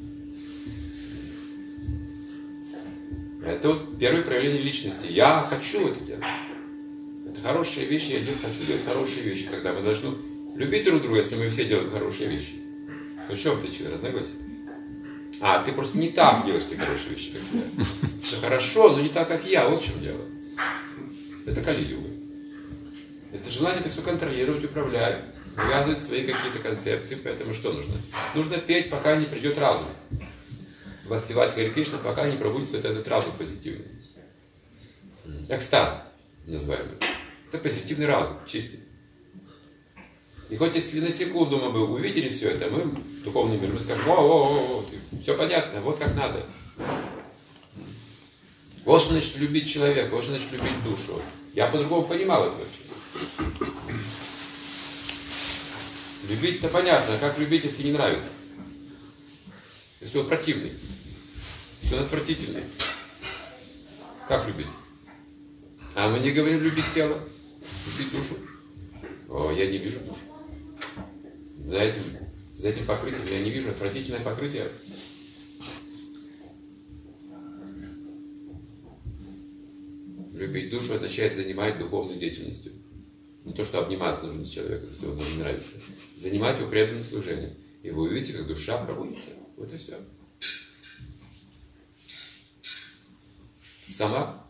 [SPEAKER 1] Это вот первое проявление личности. Я хочу это делать. Это хорошие вещи, я хочу делать хорошие вещи. Тогда мы должны любить друг друга, если мы все делаем хорошие вещи. В чем причина разногласия? Ты просто не так делаешь те хорошие вещи, как я. Все хорошо, но не так, как я. Вот в чем дело. Это Кали-юга. Это желание все контролировать, управлять, навязывать свои какие-то концепции. Поэтому что нужно? Нужно петь, пока не придет разум. Воспевать Хари Кришна, пока не пробудится этот разум позитивный. Экстаз называемый. Это позитивный разум, чистый. И хоть если на секунду мы бы увидели все это, мы в духовный мир, мы скажем, о, все понятно, вот как надо. Вот что значит любить человека, вот что значит любить душу. Я по-другому понимал это вообще. Любить-то понятно, как любить, если не нравится? Если он противный, если он отвратительный. Как любить? А мы не говорим любить тело, любить душу. О, я не вижу душу. За этим покрытием я не вижу отвратительное покрытие. Любить душу означает занимать духовной деятельностью. Не то, что обниматься нужно с человеком, если он вам не нравится. Занимать его преданным служением. И вы увидите, как душа пробудится. Вот и все. Сама.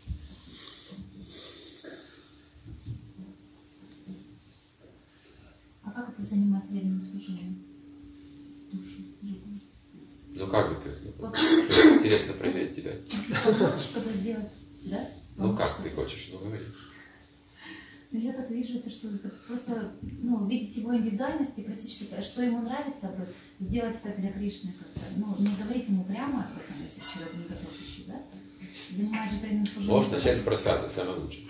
[SPEAKER 5] А как это занимать преданным служением? Душу, жизнь?
[SPEAKER 1] Ну как бы ты?
[SPEAKER 5] Вот.
[SPEAKER 1] Интересно проверить тебя.
[SPEAKER 5] Чтобы сделать, да?
[SPEAKER 1] Ну как ты хочешь, ну говори.
[SPEAKER 5] Ну, я так вижу, это что это просто, видеть его индивидуальность и просить, что ему нравится, сделать это для Кришны как-то. Не говорить ему прямо об этом, если человек не готов еще, да? Занимать же преданным служением.
[SPEAKER 1] Можешь начать с просады, самое лучшее.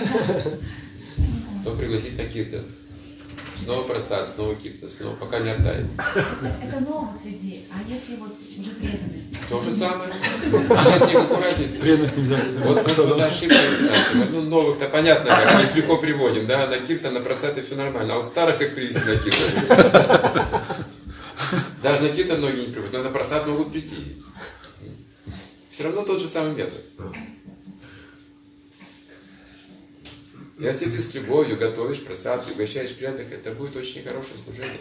[SPEAKER 1] Потом пригласить на киртан. Снова просад, снова киртан, снова, пока не оттает.
[SPEAKER 5] Это новых людей, а если вот уже преданных?
[SPEAKER 1] То же самое. Нет никакой разницы.
[SPEAKER 3] Преданных нельзя.
[SPEAKER 1] Вот ошибка. Новых-то понятно, как мы их легко приводим, да, на киртан, на просад и все нормально. А вот старых как ты на киртан. Даже на киртан многие не приводят, но на просад могут прийти. Все равно тот же самый метод. Если ты с любовью готовишь просад, угощаешь преданных, это будет очень хорошее служение.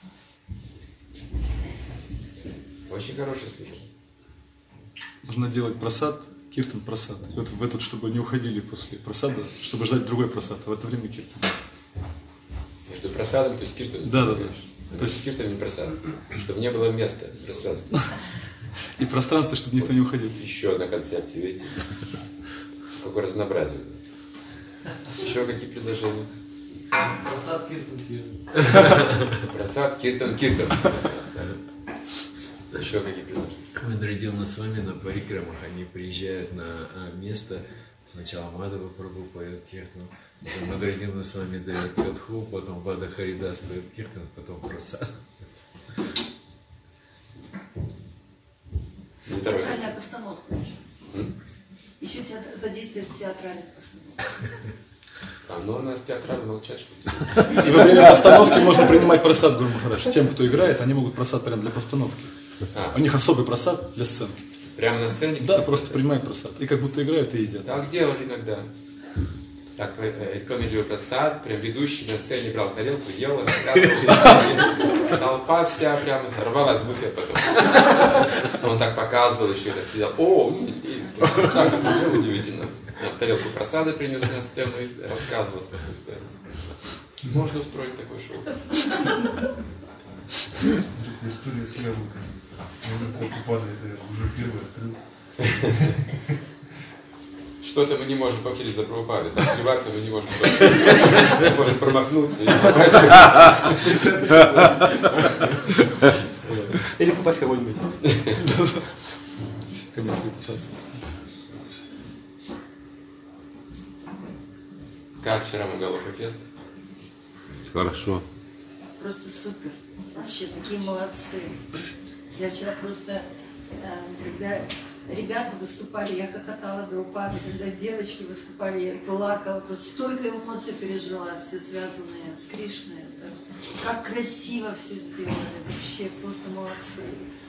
[SPEAKER 1] Очень хорошее служение.
[SPEAKER 3] Нужно делать просад, киртан просад. И вот в этот, чтобы не уходили после просада, чтобы ждать другой просад, а в это время киртан.
[SPEAKER 1] Между просадом, то есть киртаном.
[SPEAKER 3] Да.
[SPEAKER 1] То есть киртан не просад. Чтобы не было места, пространства.
[SPEAKER 3] И пространство, чтобы никто не уходил.
[SPEAKER 1] Еще одна концепция, видите? Какое разнообразие у нас. Еще какие предложения?
[SPEAKER 2] Просад, киртан.
[SPEAKER 1] Просад, киртан. Еще какие предложения?
[SPEAKER 6] Мадхаридилна с вами на парикрамах, они приезжают на место, сначала Мадхава Прабху поет киртан, потом Мадхаридилна с вами дает катху, потом Бада Харидас поет киртан, потом просад.
[SPEAKER 4] Театральная постановка еще. Еще задействие театральных постановок.
[SPEAKER 1] Ну, у нас театрально молчат, что
[SPEAKER 3] И во время постановки можно принимать просад, Гуру Махарадж. Тем, кто играет, они могут просад прямо для постановки. У них особый просад для сценки.
[SPEAKER 1] Прямо на сцене?
[SPEAKER 3] Да, просто принимают просад. И как будто играют и едят.
[SPEAKER 1] Так делали иногда. Так, рекламировали просад, прям ведущий на сцене брал тарелку, ел, рассказывал. Толпа вся прямо сорвалась в буфет потом. Он так показывал еще, так сидел. Так, это было удивительно. Тарелку просада принес на сцену и рассказывал после сцены. Можно устроить такое шоу.
[SPEAKER 7] История с яблоком. Падает, уже первый открыл.
[SPEAKER 1] Что-то мы не можем попасть за Прабхупады. Сливаться мы не можем. Мы можем промахнуться и попасть.
[SPEAKER 8] Или попасть кого-нибудь.
[SPEAKER 3] Конец репутации.
[SPEAKER 1] Как вчера Магалоха фест?
[SPEAKER 8] Хорошо.
[SPEAKER 4] Просто супер. Вообще такие молодцы. Я вчера просто, когда ребята выступали, я хохотала до упада, когда девочки выступали, я плакала, просто столько эмоций пережила, все связанные с Кришной. Это, как красиво все сделали, вообще просто молодцы.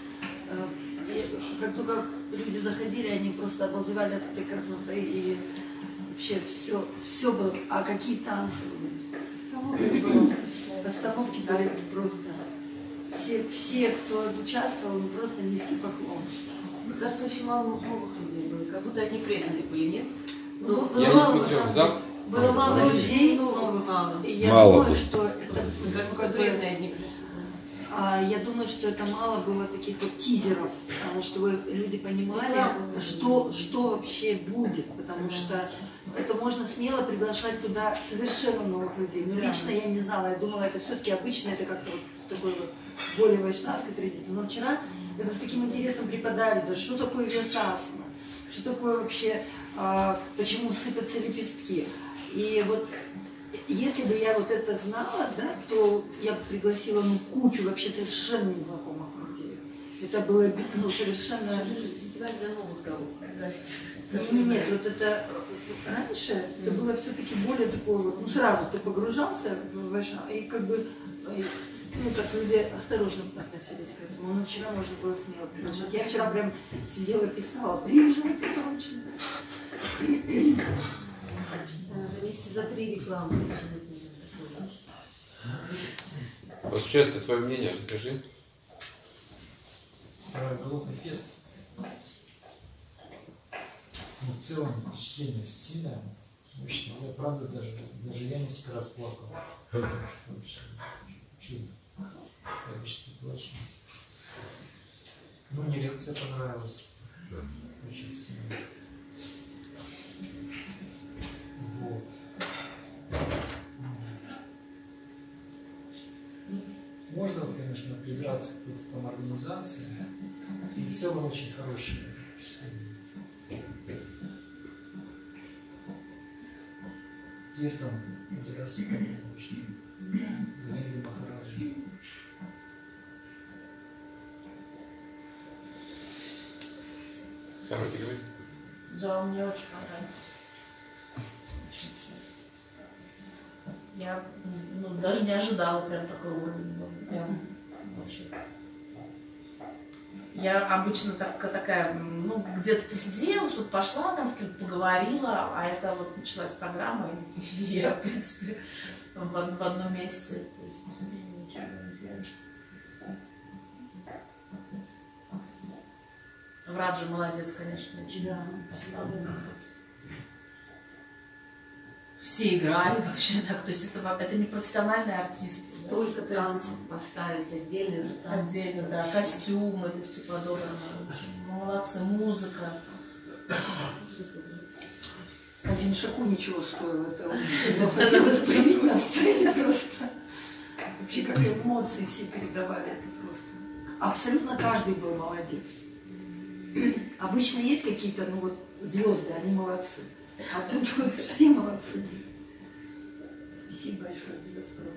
[SPEAKER 4] Как только люди заходили, они просто обалдевали от этой красоты, и вообще все было. А какие танцы были? Постановки были просто. Все, кто участвовал, просто низкий поклон.
[SPEAKER 9] Мне кажется, очень мало новых людей было, как будто одни преданные были, нет?
[SPEAKER 1] Я не смотрел в зал.
[SPEAKER 4] Было мало людей новых, и я
[SPEAKER 8] Мало
[SPEAKER 4] думаю,
[SPEAKER 8] было.
[SPEAKER 4] что это
[SPEAKER 9] Как
[SPEAKER 4] как бы...
[SPEAKER 9] преданные одни пришли.
[SPEAKER 4] я думаю, что это мало было таких вот тизеров, чтобы люди понимали, что вообще будет, потому что это можно смело приглашать туда совершенно новых людей. Но лично я не знала, я думала, это все-таки обычно, это как-то вот в такой вот более вайшнавской традиции. Но вчера это с таким интересом преподали, да, что такое вьясасана, что такое вообще, почему сыпятся лепестки. И вот если бы я вот это знала, да, то я бы пригласила кучу вообще совершенно незнакомых людей. Это было совершенно...
[SPEAKER 9] Фестиваль для новых голов.
[SPEAKER 4] Нет, вот это раньше это было все-таки более такое вот, сразу ты погружался в вайшнав, и как бы, так люди осторожно относились к этому. Но вчера можно было смело приглашать. Я вчера прям сидела, писала, приезжайте срочно.
[SPEAKER 9] Месяца за 3 рекламы.
[SPEAKER 1] Вот честно, твое мнение, расскажи.
[SPEAKER 10] Про Голодный фест. В целом впечатление стиля очень, я правда даже я несколько раз плакал. Потому что вообще чудо. Я обычно плачу. Мне лекция понравилась. Очень сильно. Вот. Можно, конечно, придраться к какой-то там организации. И в целом очень хорошее впечатление. Киртан, Мадраси, очень. Говинда Махараджа.
[SPEAKER 1] Камера, ты говори.
[SPEAKER 11] Да, мне очень понравилось. Я даже не ожидала прям такой уровень. Прям вообще. Я обычно такая, где-то посидела, что-то пошла, там с кем-то поговорила, а это вот началась программа, и я, в принципе, в одном месте. То есть, очень интересно. Враджа молодец, конечно, очень поставлен. Все играли вообще так, то есть это не профессиональный артист.
[SPEAKER 9] Столько танцев поставить отдельно.
[SPEAKER 11] Отдельно, да, костюмы, это все подобное. Молодцы, музыка.
[SPEAKER 4] Один Шаку ничего стоил, это он хотелось проявить на сцене просто. Вообще как эмоции все передавали, это просто. Абсолютно каждый был молодец. Обычно есть какие-то, звезды, они молодцы. А тут вот все молодцы. Спасибо большое, Господи.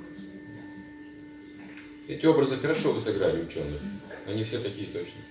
[SPEAKER 1] Эти образы хорошо вы сыграли, ученые. Они все такие точно.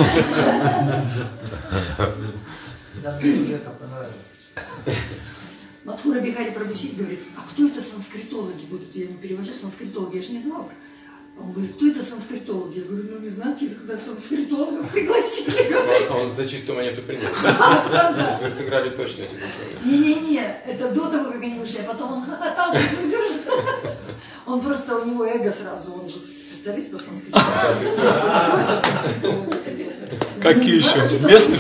[SPEAKER 10] Да, мне уже это понравилось.
[SPEAKER 4] Мадхура Бихари Прабхусит говорит, а кто это санскритологи будут? Я ему перевожу санскритологи, я же не знала. Он говорит, кто это санскритологи? Я говорю, не знаю, когда санскритологов пригласили.
[SPEAKER 1] Он за чистую монету принял. Вы сыграли точно этих ученых.
[SPEAKER 4] Не-не-не, это до того, как они ушли, а потом он хохотал, не выдержал. Он просто, у него эго сразу, он же специалист по санскриту.
[SPEAKER 3] Какие еще? Местных?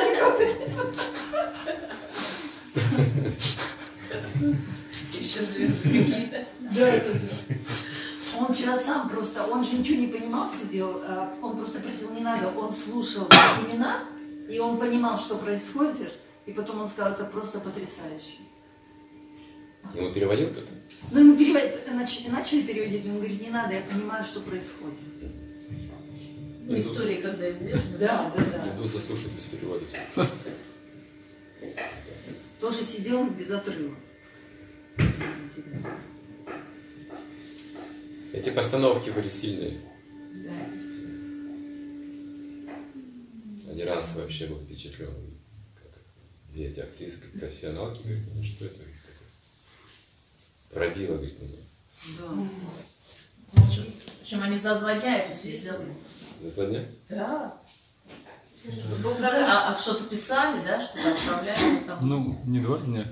[SPEAKER 11] Еще звезды какие-то.
[SPEAKER 4] Да, это да. Он вчера сам просто, он же ничего не понимал, сидел, он просто просил, не надо, он слушал имена, и он понимал, что происходит, и потом он сказал, это просто потрясающе.
[SPEAKER 1] Ему переводил кто-то?
[SPEAKER 4] Ему начали переводить, он говорит, не надо, я понимаю, что происходит.
[SPEAKER 11] Истории, когда известны.
[SPEAKER 4] Да.
[SPEAKER 1] Индусы слушают без переводов.
[SPEAKER 4] Тоже сидел без отрыва.
[SPEAKER 1] Эти постановки были сильные.
[SPEAKER 4] Да.
[SPEAKER 1] Один раз вообще был впечатлен. Две эти актрисы, как профессионалки, говорит, ну что это такое? Пробило, говорит, меня.
[SPEAKER 4] Да.
[SPEAKER 11] Причем они за 2 дня это все сделали.
[SPEAKER 1] За 2 дня?
[SPEAKER 11] Да. А что-то писали, да, что-то отправляли? Там.
[SPEAKER 3] Не 2 дня.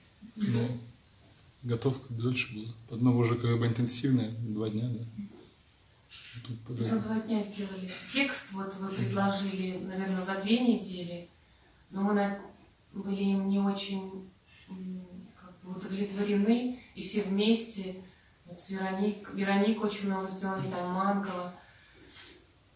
[SPEAKER 3] Готовка дольше была. Одно уже как бы интенсивное, 2 дня, да.
[SPEAKER 12] За 2 дня сделали. Текст вот вы предложили, наверное, за 2 недели. Но мы были им не очень удовлетворены. И все вместе, вот с Вероникой очень много сделали, там Манкова.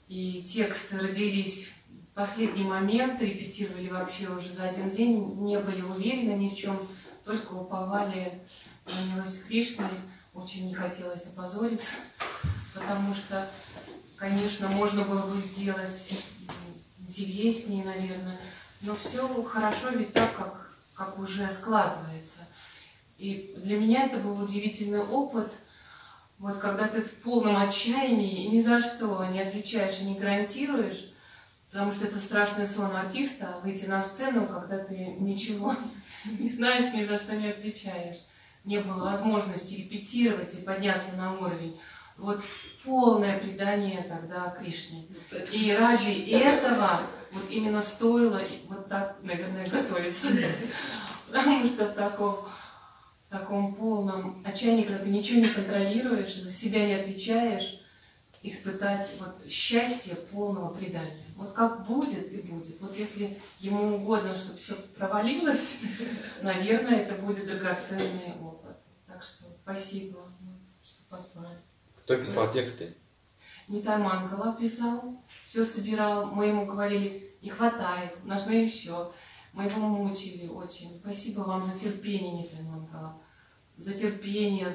[SPEAKER 12] И тексты родились в последний момент, репетировали вообще уже за один день, не были уверены ни в чем, только уповали на милость Кришны. Очень не хотелось опозориться, потому что, конечно, можно было бы сделать интереснее, наверное, но все хорошо ведь так, как уже складывается. И для меня это был удивительный опыт, вот когда ты в полном отчаянии и ни за что не отвечаешь и не гарантируешь, потому что это страшный сон артиста, выйти на сцену, когда ты ничего не знаешь, ни за что не отвечаешь. Не было возможности репетировать и подняться на уровень. Вот полное предание тогда Кришне. И ради этого вот именно стоило вот так, наверное, готовиться. Потому что в таком полном отчаянии, когда ты ничего не контролируешь, за себя не отвечаешь, испытать вот счастье полного предания. Вот как будет и будет. Вот если ему угодно, чтобы все провалилось, наверное, это будет драгоценный опыт. Так что спасибо, что позвали.
[SPEAKER 1] Кто писал тексты?
[SPEAKER 12] Нитай Мангала писал, все собирал. Мы ему говорили, не хватает, нужно еще. Мы его мучили очень. Спасибо вам за терпение, Нитай Мангала. За терпение,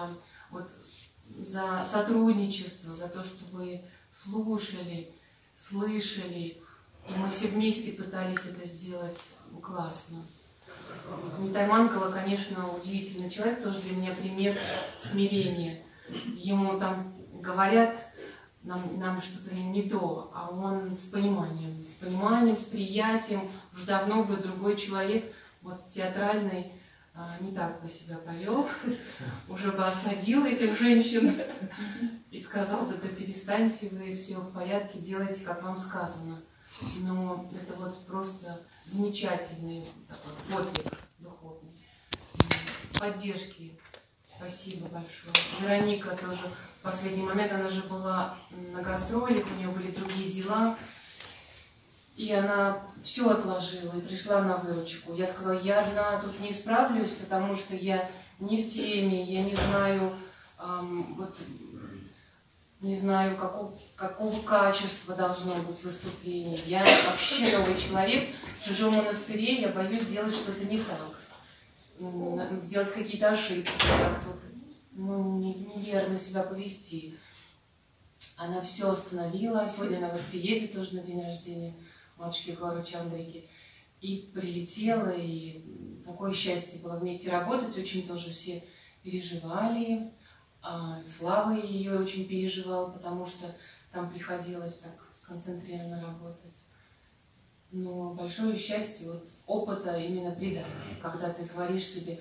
[SPEAKER 12] за сотрудничество, за то, что вы слушали, слышали. И мы все вместе пытались это сделать классно. Нитай Мангала, конечно, удивительный человек, тоже для меня пример смирения. Ему там говорят, нам что-то не то, а он с пониманием, с приятием. Уже давно бы другой человек, вот театральный, не так бы себя повел, уже бы осадил этих женщин и сказал, да перестаньте вы, все в порядке, делайте, как вам сказано. Но это вот просто замечательный такой подвиг духовный. Поддержки. Спасибо большое. Вероника тоже в последний момент, она же была на гастролях, у нее были другие дела. И она все отложила и пришла на выручку. Я сказала, я одна тут не справлюсь, потому что я не в теме, я не знаю, не знаю, какого качества должно быть выступление. Я вообще новый человек, в чужом монастыре, я боюсь сделать что-то не так, сделать какие-то ошибки, как-то вот, неверно себя повести. Она все остановила, сегодня она вот приедет тоже на день рождения матушки Гауры Чандрики, и прилетела, и такое счастье было вместе работать, очень тоже все переживали. Слава ее очень переживал, потому что там приходилось так сконцентрированно работать. Но большое счастье вот опыта именно предания, когда ты говоришь себе,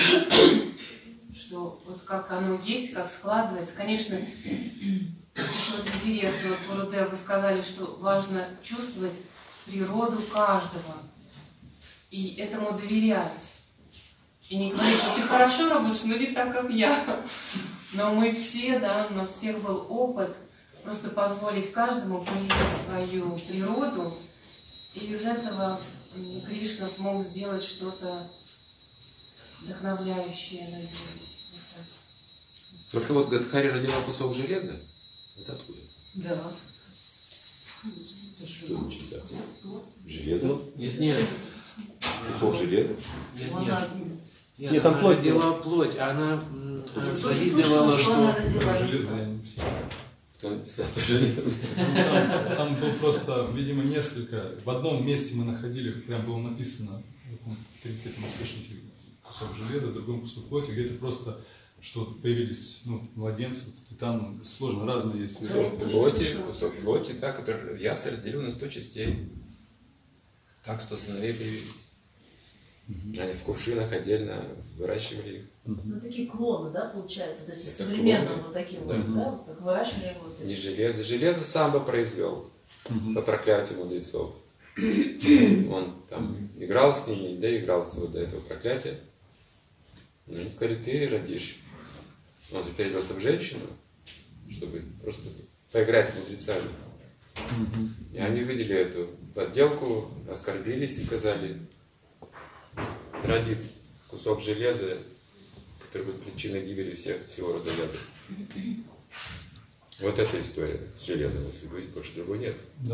[SPEAKER 12] что вот как оно есть, как складывается. Конечно, еще вот интересно, вот Гурудев, вы сказали, что важно чувствовать природу каждого и этому доверять. И не говорить, что ты хорошо работаешь, но не так, как я. Но мы все, да, у нас всех был опыт просто позволить каждому проявить свою природу, и из этого Кришна смог сделать что-то вдохновляющее, надеюсь.
[SPEAKER 1] Только вот Гадхари родила кусок железа. Это откуда?
[SPEAKER 9] Да.
[SPEAKER 1] Что значит так? Железо?
[SPEAKER 6] Нет.
[SPEAKER 1] Кусок железа?
[SPEAKER 6] Нет, там плоть родила плоть, а она завидовала, что...
[SPEAKER 3] Железо я не писал.
[SPEAKER 1] Кто написал это железо?
[SPEAKER 3] Там было просто, видимо, несколько. В одном месте мы находили, прям было написано в авторитетном источнике кусок железа, в другом кусок плоти, где-то просто что появились младенцы, и там сложно, разные есть.
[SPEAKER 1] Кусок плоти, да, который ясно разделил на 100 частей. Так 100 сыновей появились. Они в кувшинах отдельно выращивали их.
[SPEAKER 11] Ну, такие клоны, да, получается? То есть современным вот таким вот, да, как выращивали вот.
[SPEAKER 1] Не железо. Железо Самбо произвел по проклятию мудрецов. Он там играл с ними, доигрался вот до этого проклятия. И они сказали, ты родишь. Он же перевелся в женщину, чтобы просто поиграть с мудрецами. И они увидели эту подделку, оскорбились и сказали, родит кусок железа, который будет причиной гибели всего рода яда. Вот эта история с железом, если говорить, больше другой нет.
[SPEAKER 3] Да.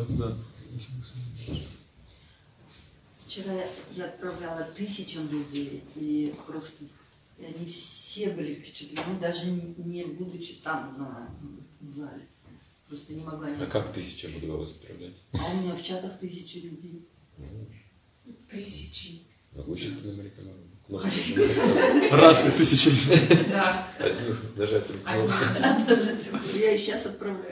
[SPEAKER 4] Вчера я отправляла тысячам людей, и просто и они все были впечатлены, даже не будучи там в зале. Просто не могла не...
[SPEAKER 1] А как 1000 удалось отправлять?
[SPEAKER 4] А у меня в чатах 1000 людей.
[SPEAKER 12] 1000.
[SPEAKER 1] Могущественный Марика.
[SPEAKER 3] Раз и 1000.
[SPEAKER 12] Да.
[SPEAKER 1] Одних нажатием кнопки.
[SPEAKER 4] Я и сейчас отправляю.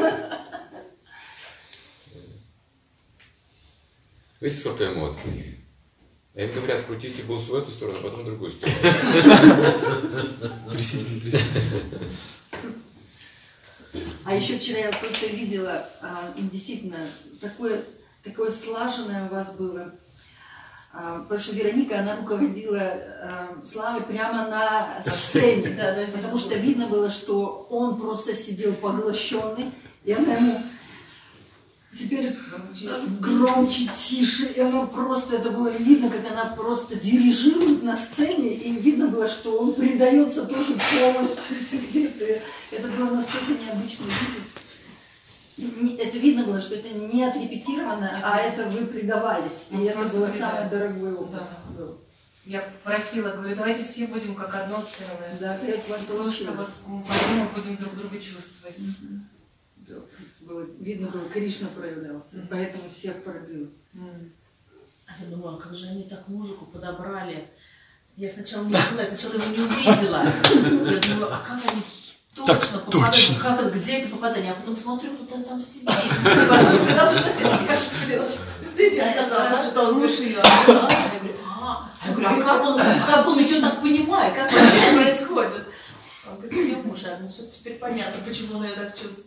[SPEAKER 1] Видите, сколько эмоций. А им говорят, крутите бус в эту сторону, а потом в другую сторону.
[SPEAKER 3] Трясите.
[SPEAKER 4] А еще вчера я просто видела, действительно, такое слаженное у вас было. Потому что Вероника, она руководила Славой прямо на сцене. Потому что видно было, что он просто сидел поглощенный, и она ему теперь громче, тише, и она просто, это было видно, как она просто дирижирует на сцене, и видно было, что он предается тоже полностью сидит. И это было настолько необычно видеть. Это видно было, что это не отрепетировано, а это вы предавались. И это было самое дорогое опыт.
[SPEAKER 12] Да. Я просила, говорю, давайте все будем как одно целое.
[SPEAKER 4] Да, это
[SPEAKER 12] потому что вот мы будем друг друга чувствовать.
[SPEAKER 4] Было, видно было, Кришна проявлялся, поэтому всех пробил.
[SPEAKER 11] А я думала, как же они так музыку подобрали. Я сначала не поняла, сначала его не увидела. Я думаю, а как они точно попадают, как, где это попадание? А потом смотрю, кто-то там сидит. Ты мне сказал, да, что он вышел. Я говорю, а как он ее так понимает? Как вообще это происходит? Он говорит, ее муж. Я говорю, все теперь понятно, почему она ее так чувствует.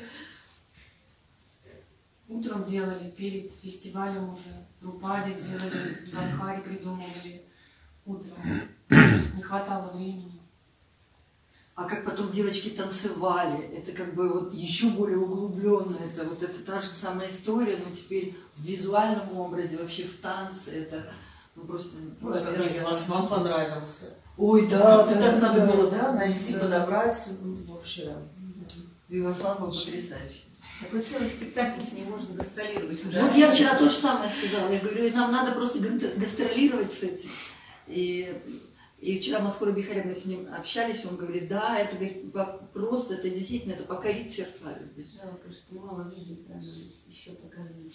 [SPEAKER 12] Утром делали, перед фестивалем уже, Друпади делали, Ганхари придумывали утром. Не хватало времени.
[SPEAKER 4] А как потом девочки танцевали, это как бы вот еще более углубленно, это вот это та же самая история, но теперь в визуальном образе, вообще в танце, это просто...
[SPEAKER 11] Ой, мне Вивасан понравился.
[SPEAKER 4] Ой, да,
[SPEAKER 11] это так надо было, да, найти, подобрать, вообще.
[SPEAKER 4] Вивасан был потрясающий.
[SPEAKER 9] Такой целый спектакль с ним можно гастролировать.
[SPEAKER 4] Вот я вчера то же самое сказала. Я говорю, нам надо просто гастролировать с этим. И вчера Мадхура Бихари, мы с ним общались, он говорит, да, это говорит, просто, это действительно, это покорить сердца людей.
[SPEAKER 9] Жалко, что мало видит, даже еще показывает.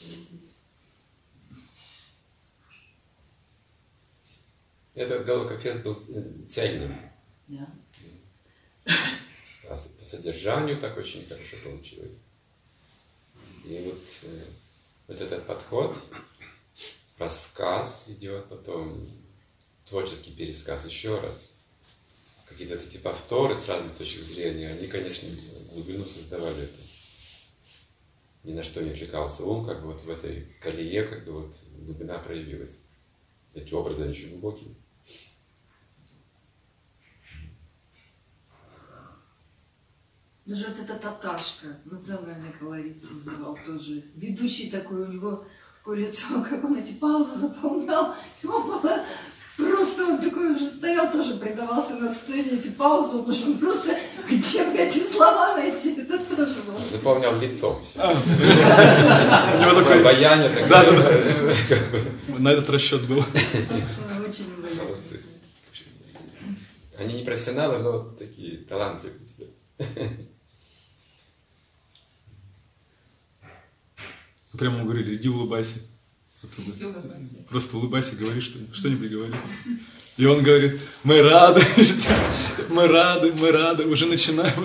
[SPEAKER 1] Этот Галакафест был цельным.
[SPEAKER 4] Да.
[SPEAKER 1] А по содержанию так очень хорошо получилось. И вот этот подход, рассказ идет, потом творческий пересказ еще раз. Какие-то такие повторы с разных точек зрения, они, конечно, глубину создавали это. Ни на что не отвлекался ум, как бы вот в этой колее, как бы вот глубина проявилась. Эти образы, они очень глубокие.
[SPEAKER 4] Даже вот эта таташка, национальный колорит создавал тоже. Ведущий такой, у него такое лицо, как он эти паузы заполнял. Ему было просто, он такой уже стоял, тоже предавался на сцене эти паузы, потому что он просто, где бы эти слова найти, это тоже было.
[SPEAKER 1] Заполнял лицом все.
[SPEAKER 3] У него такое
[SPEAKER 1] обаяние.
[SPEAKER 3] Да. На этот расчет был.
[SPEAKER 4] Очень
[SPEAKER 1] молодцы. Они не профессионалы, но такие талантливые.
[SPEAKER 3] Прямо ему говорили, иди улыбайся. Просто улыбайся, говори что-нибудь говори. И он говорит, мы рады, уже начинаем.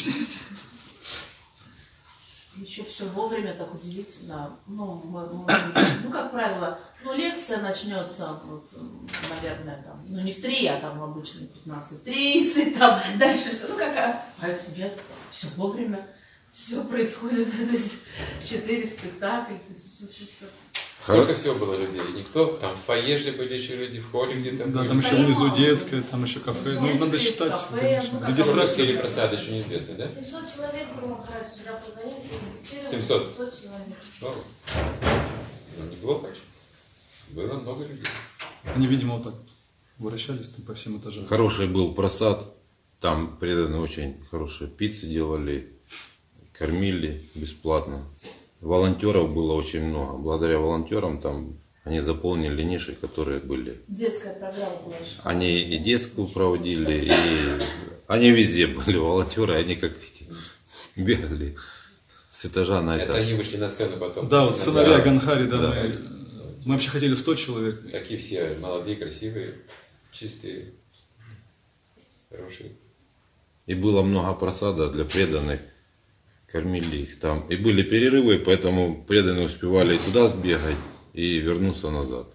[SPEAKER 11] Еще все вовремя, так удивительно. Ну, как правило, лекция начнется, вот, наверное, там, не в 3, а там обычно 15:30, там, дальше все, какая. А это нет, все вовремя, все происходит, то есть 4 спектакля, то есть все.
[SPEAKER 1] Сколько всего было людей? Никто, там в фойе же были еще люди, в холле где-то.
[SPEAKER 3] Да, там еще внизу детское, там еще кафе. Ну, надо считать, конечно.
[SPEAKER 1] Регистрация или просада еще неизвестно, да?
[SPEAKER 9] 700 человек в Махарадж вчера позвонили, регистрировали.
[SPEAKER 1] 700
[SPEAKER 9] человек.
[SPEAKER 1] Вау. Ну, неплохо. Было много людей.
[SPEAKER 3] Они, видимо, вот так вращались там по всем этажам.
[SPEAKER 8] Хороший был просад. Там преданы очень хорошие пиццы делали. кормили бесплатно. Волонтеров было очень много. Благодаря волонтерам там они заполнили ниши, которые были.
[SPEAKER 11] Детская программа была еще.
[SPEAKER 8] Они и детскую проводили, и они везде были волонтеры, они как эти бегали с этажа на этаж.
[SPEAKER 1] Это они вышли на сцену потом.
[SPEAKER 3] Да, вот сыновья
[SPEAKER 8] Да.
[SPEAKER 3] Ганхари, да,
[SPEAKER 8] Да.
[SPEAKER 3] мы вообще хотели 100 человек.
[SPEAKER 1] Такие все молодые, красивые, чистые, хорошие.
[SPEAKER 8] И было много просада для преданных. Кормили их там. И были перерывы, поэтому преданные успевали и туда сбегать, и вернуться назад.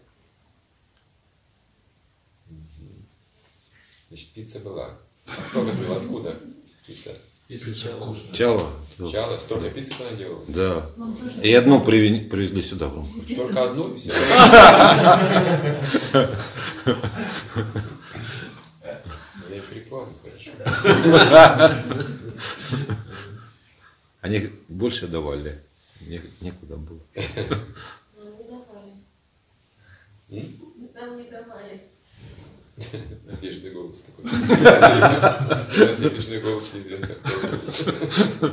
[SPEAKER 1] Значит, пицца была. Кто готовил? Откуда пицца?
[SPEAKER 8] Чало?
[SPEAKER 1] Чало, столько пиццы понаделал.
[SPEAKER 8] Да. И одну привезли сюда.
[SPEAKER 1] Только одну? Все. Я прикольно, хорошо.
[SPEAKER 8] Они больше давали. Некуда было.
[SPEAKER 9] Нам не давали.
[SPEAKER 1] Надежный голос такой. Надежный голос неизвестно кто.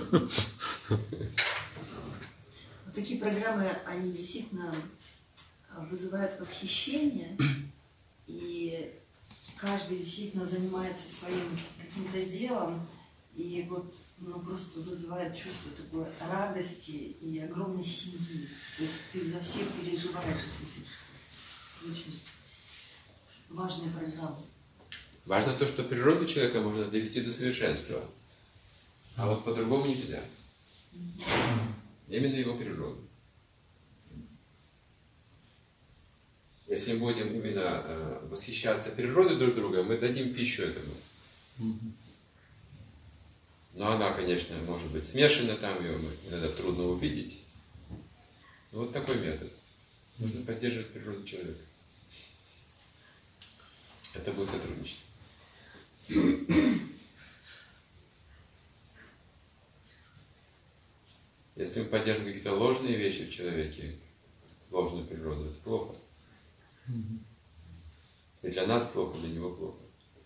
[SPEAKER 4] Вот такие программы, они действительно вызывают восхищение, и каждый действительно занимается своим каким-то делом, и вот просто вызывает чувство такой радости и огромной семьи. То есть ты за всех переживаешь, следишь. Очень важная программа.
[SPEAKER 1] Важно то, что природу человека можно довести до совершенства. А вот по-другому нельзя. Именно его природу. Если мы будем именно восхищаться природой друг друга, мы дадим пищу этому. Но она, конечно, может быть смешана, там ее иногда трудно увидеть. Но вот такой метод. Нужно поддерживать природу человека. Это будет сотрудничество. Если мы поддерживаем какие-то ложные вещи в человеке, ложную природу, это плохо. И для нас плохо, для него плохо.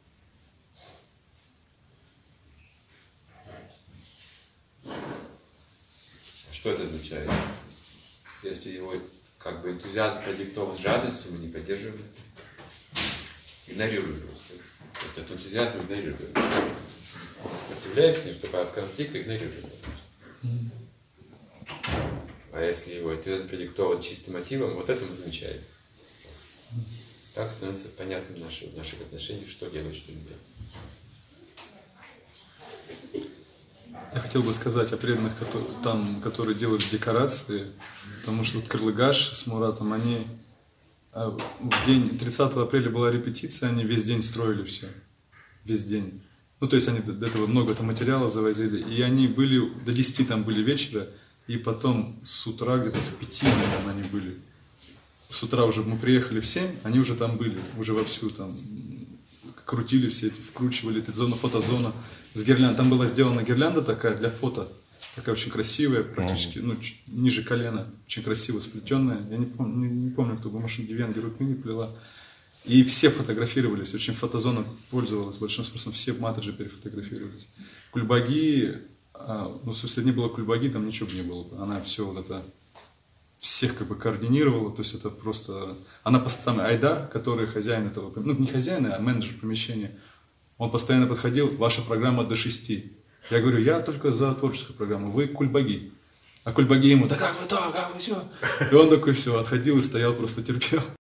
[SPEAKER 1] Что это означает? Если его как бы энтузиазм продиктован жадностью, мы не поддерживаем это. Игнорируем просто. Этот энтузиазм игнорируем. Сопротивляемся, не вступая в конфликт, игнорируем. А если его энтузиазм продиктован чистым мотивом, вот это мы замечаем. Так становится понятным в наших отношениях, что делать, что не делать.
[SPEAKER 3] Я хотел бы сказать о преданных, которые делают декорации, потому что Кырлыгаш с Муратом, они в день 30 апреля была репетиция, они весь день строили все, весь день. Ну, то есть они до этого много там материалов завозили, и они были, до 10 там были вечера, и потом с утра, где-то с 5, наверное, они были. С утра уже мы приехали в 7, они уже там были, уже вовсю там крутили все эти, вкручивали эту зону, фотозону с гирляндой. Там была сделана гирлянда такая для фото, такая очень красивая, практически, ну, ниже колена, очень красиво сплетенная. Я не помню, кто был, может, Девян Герукмини плела. И все фотографировались, очень фотозона пользовалась большим спросом, все матаджи перефотографировались. Кульбаги, ну, собственно, не было Кульбаги, там ничего бы не было. Она все вот это, всех как бы координировала, то есть это просто... Она постоянно, Айдар, который хозяин этого, ну, не хозяин, а менеджер помещения, он постоянно подходил, ваша программа до 6. Я говорю, я только за творческую программу, вы Кульбаги. А Кульбаги ему, да как вы то, как вы все. И он такой все, отходил и стоял, просто терпел.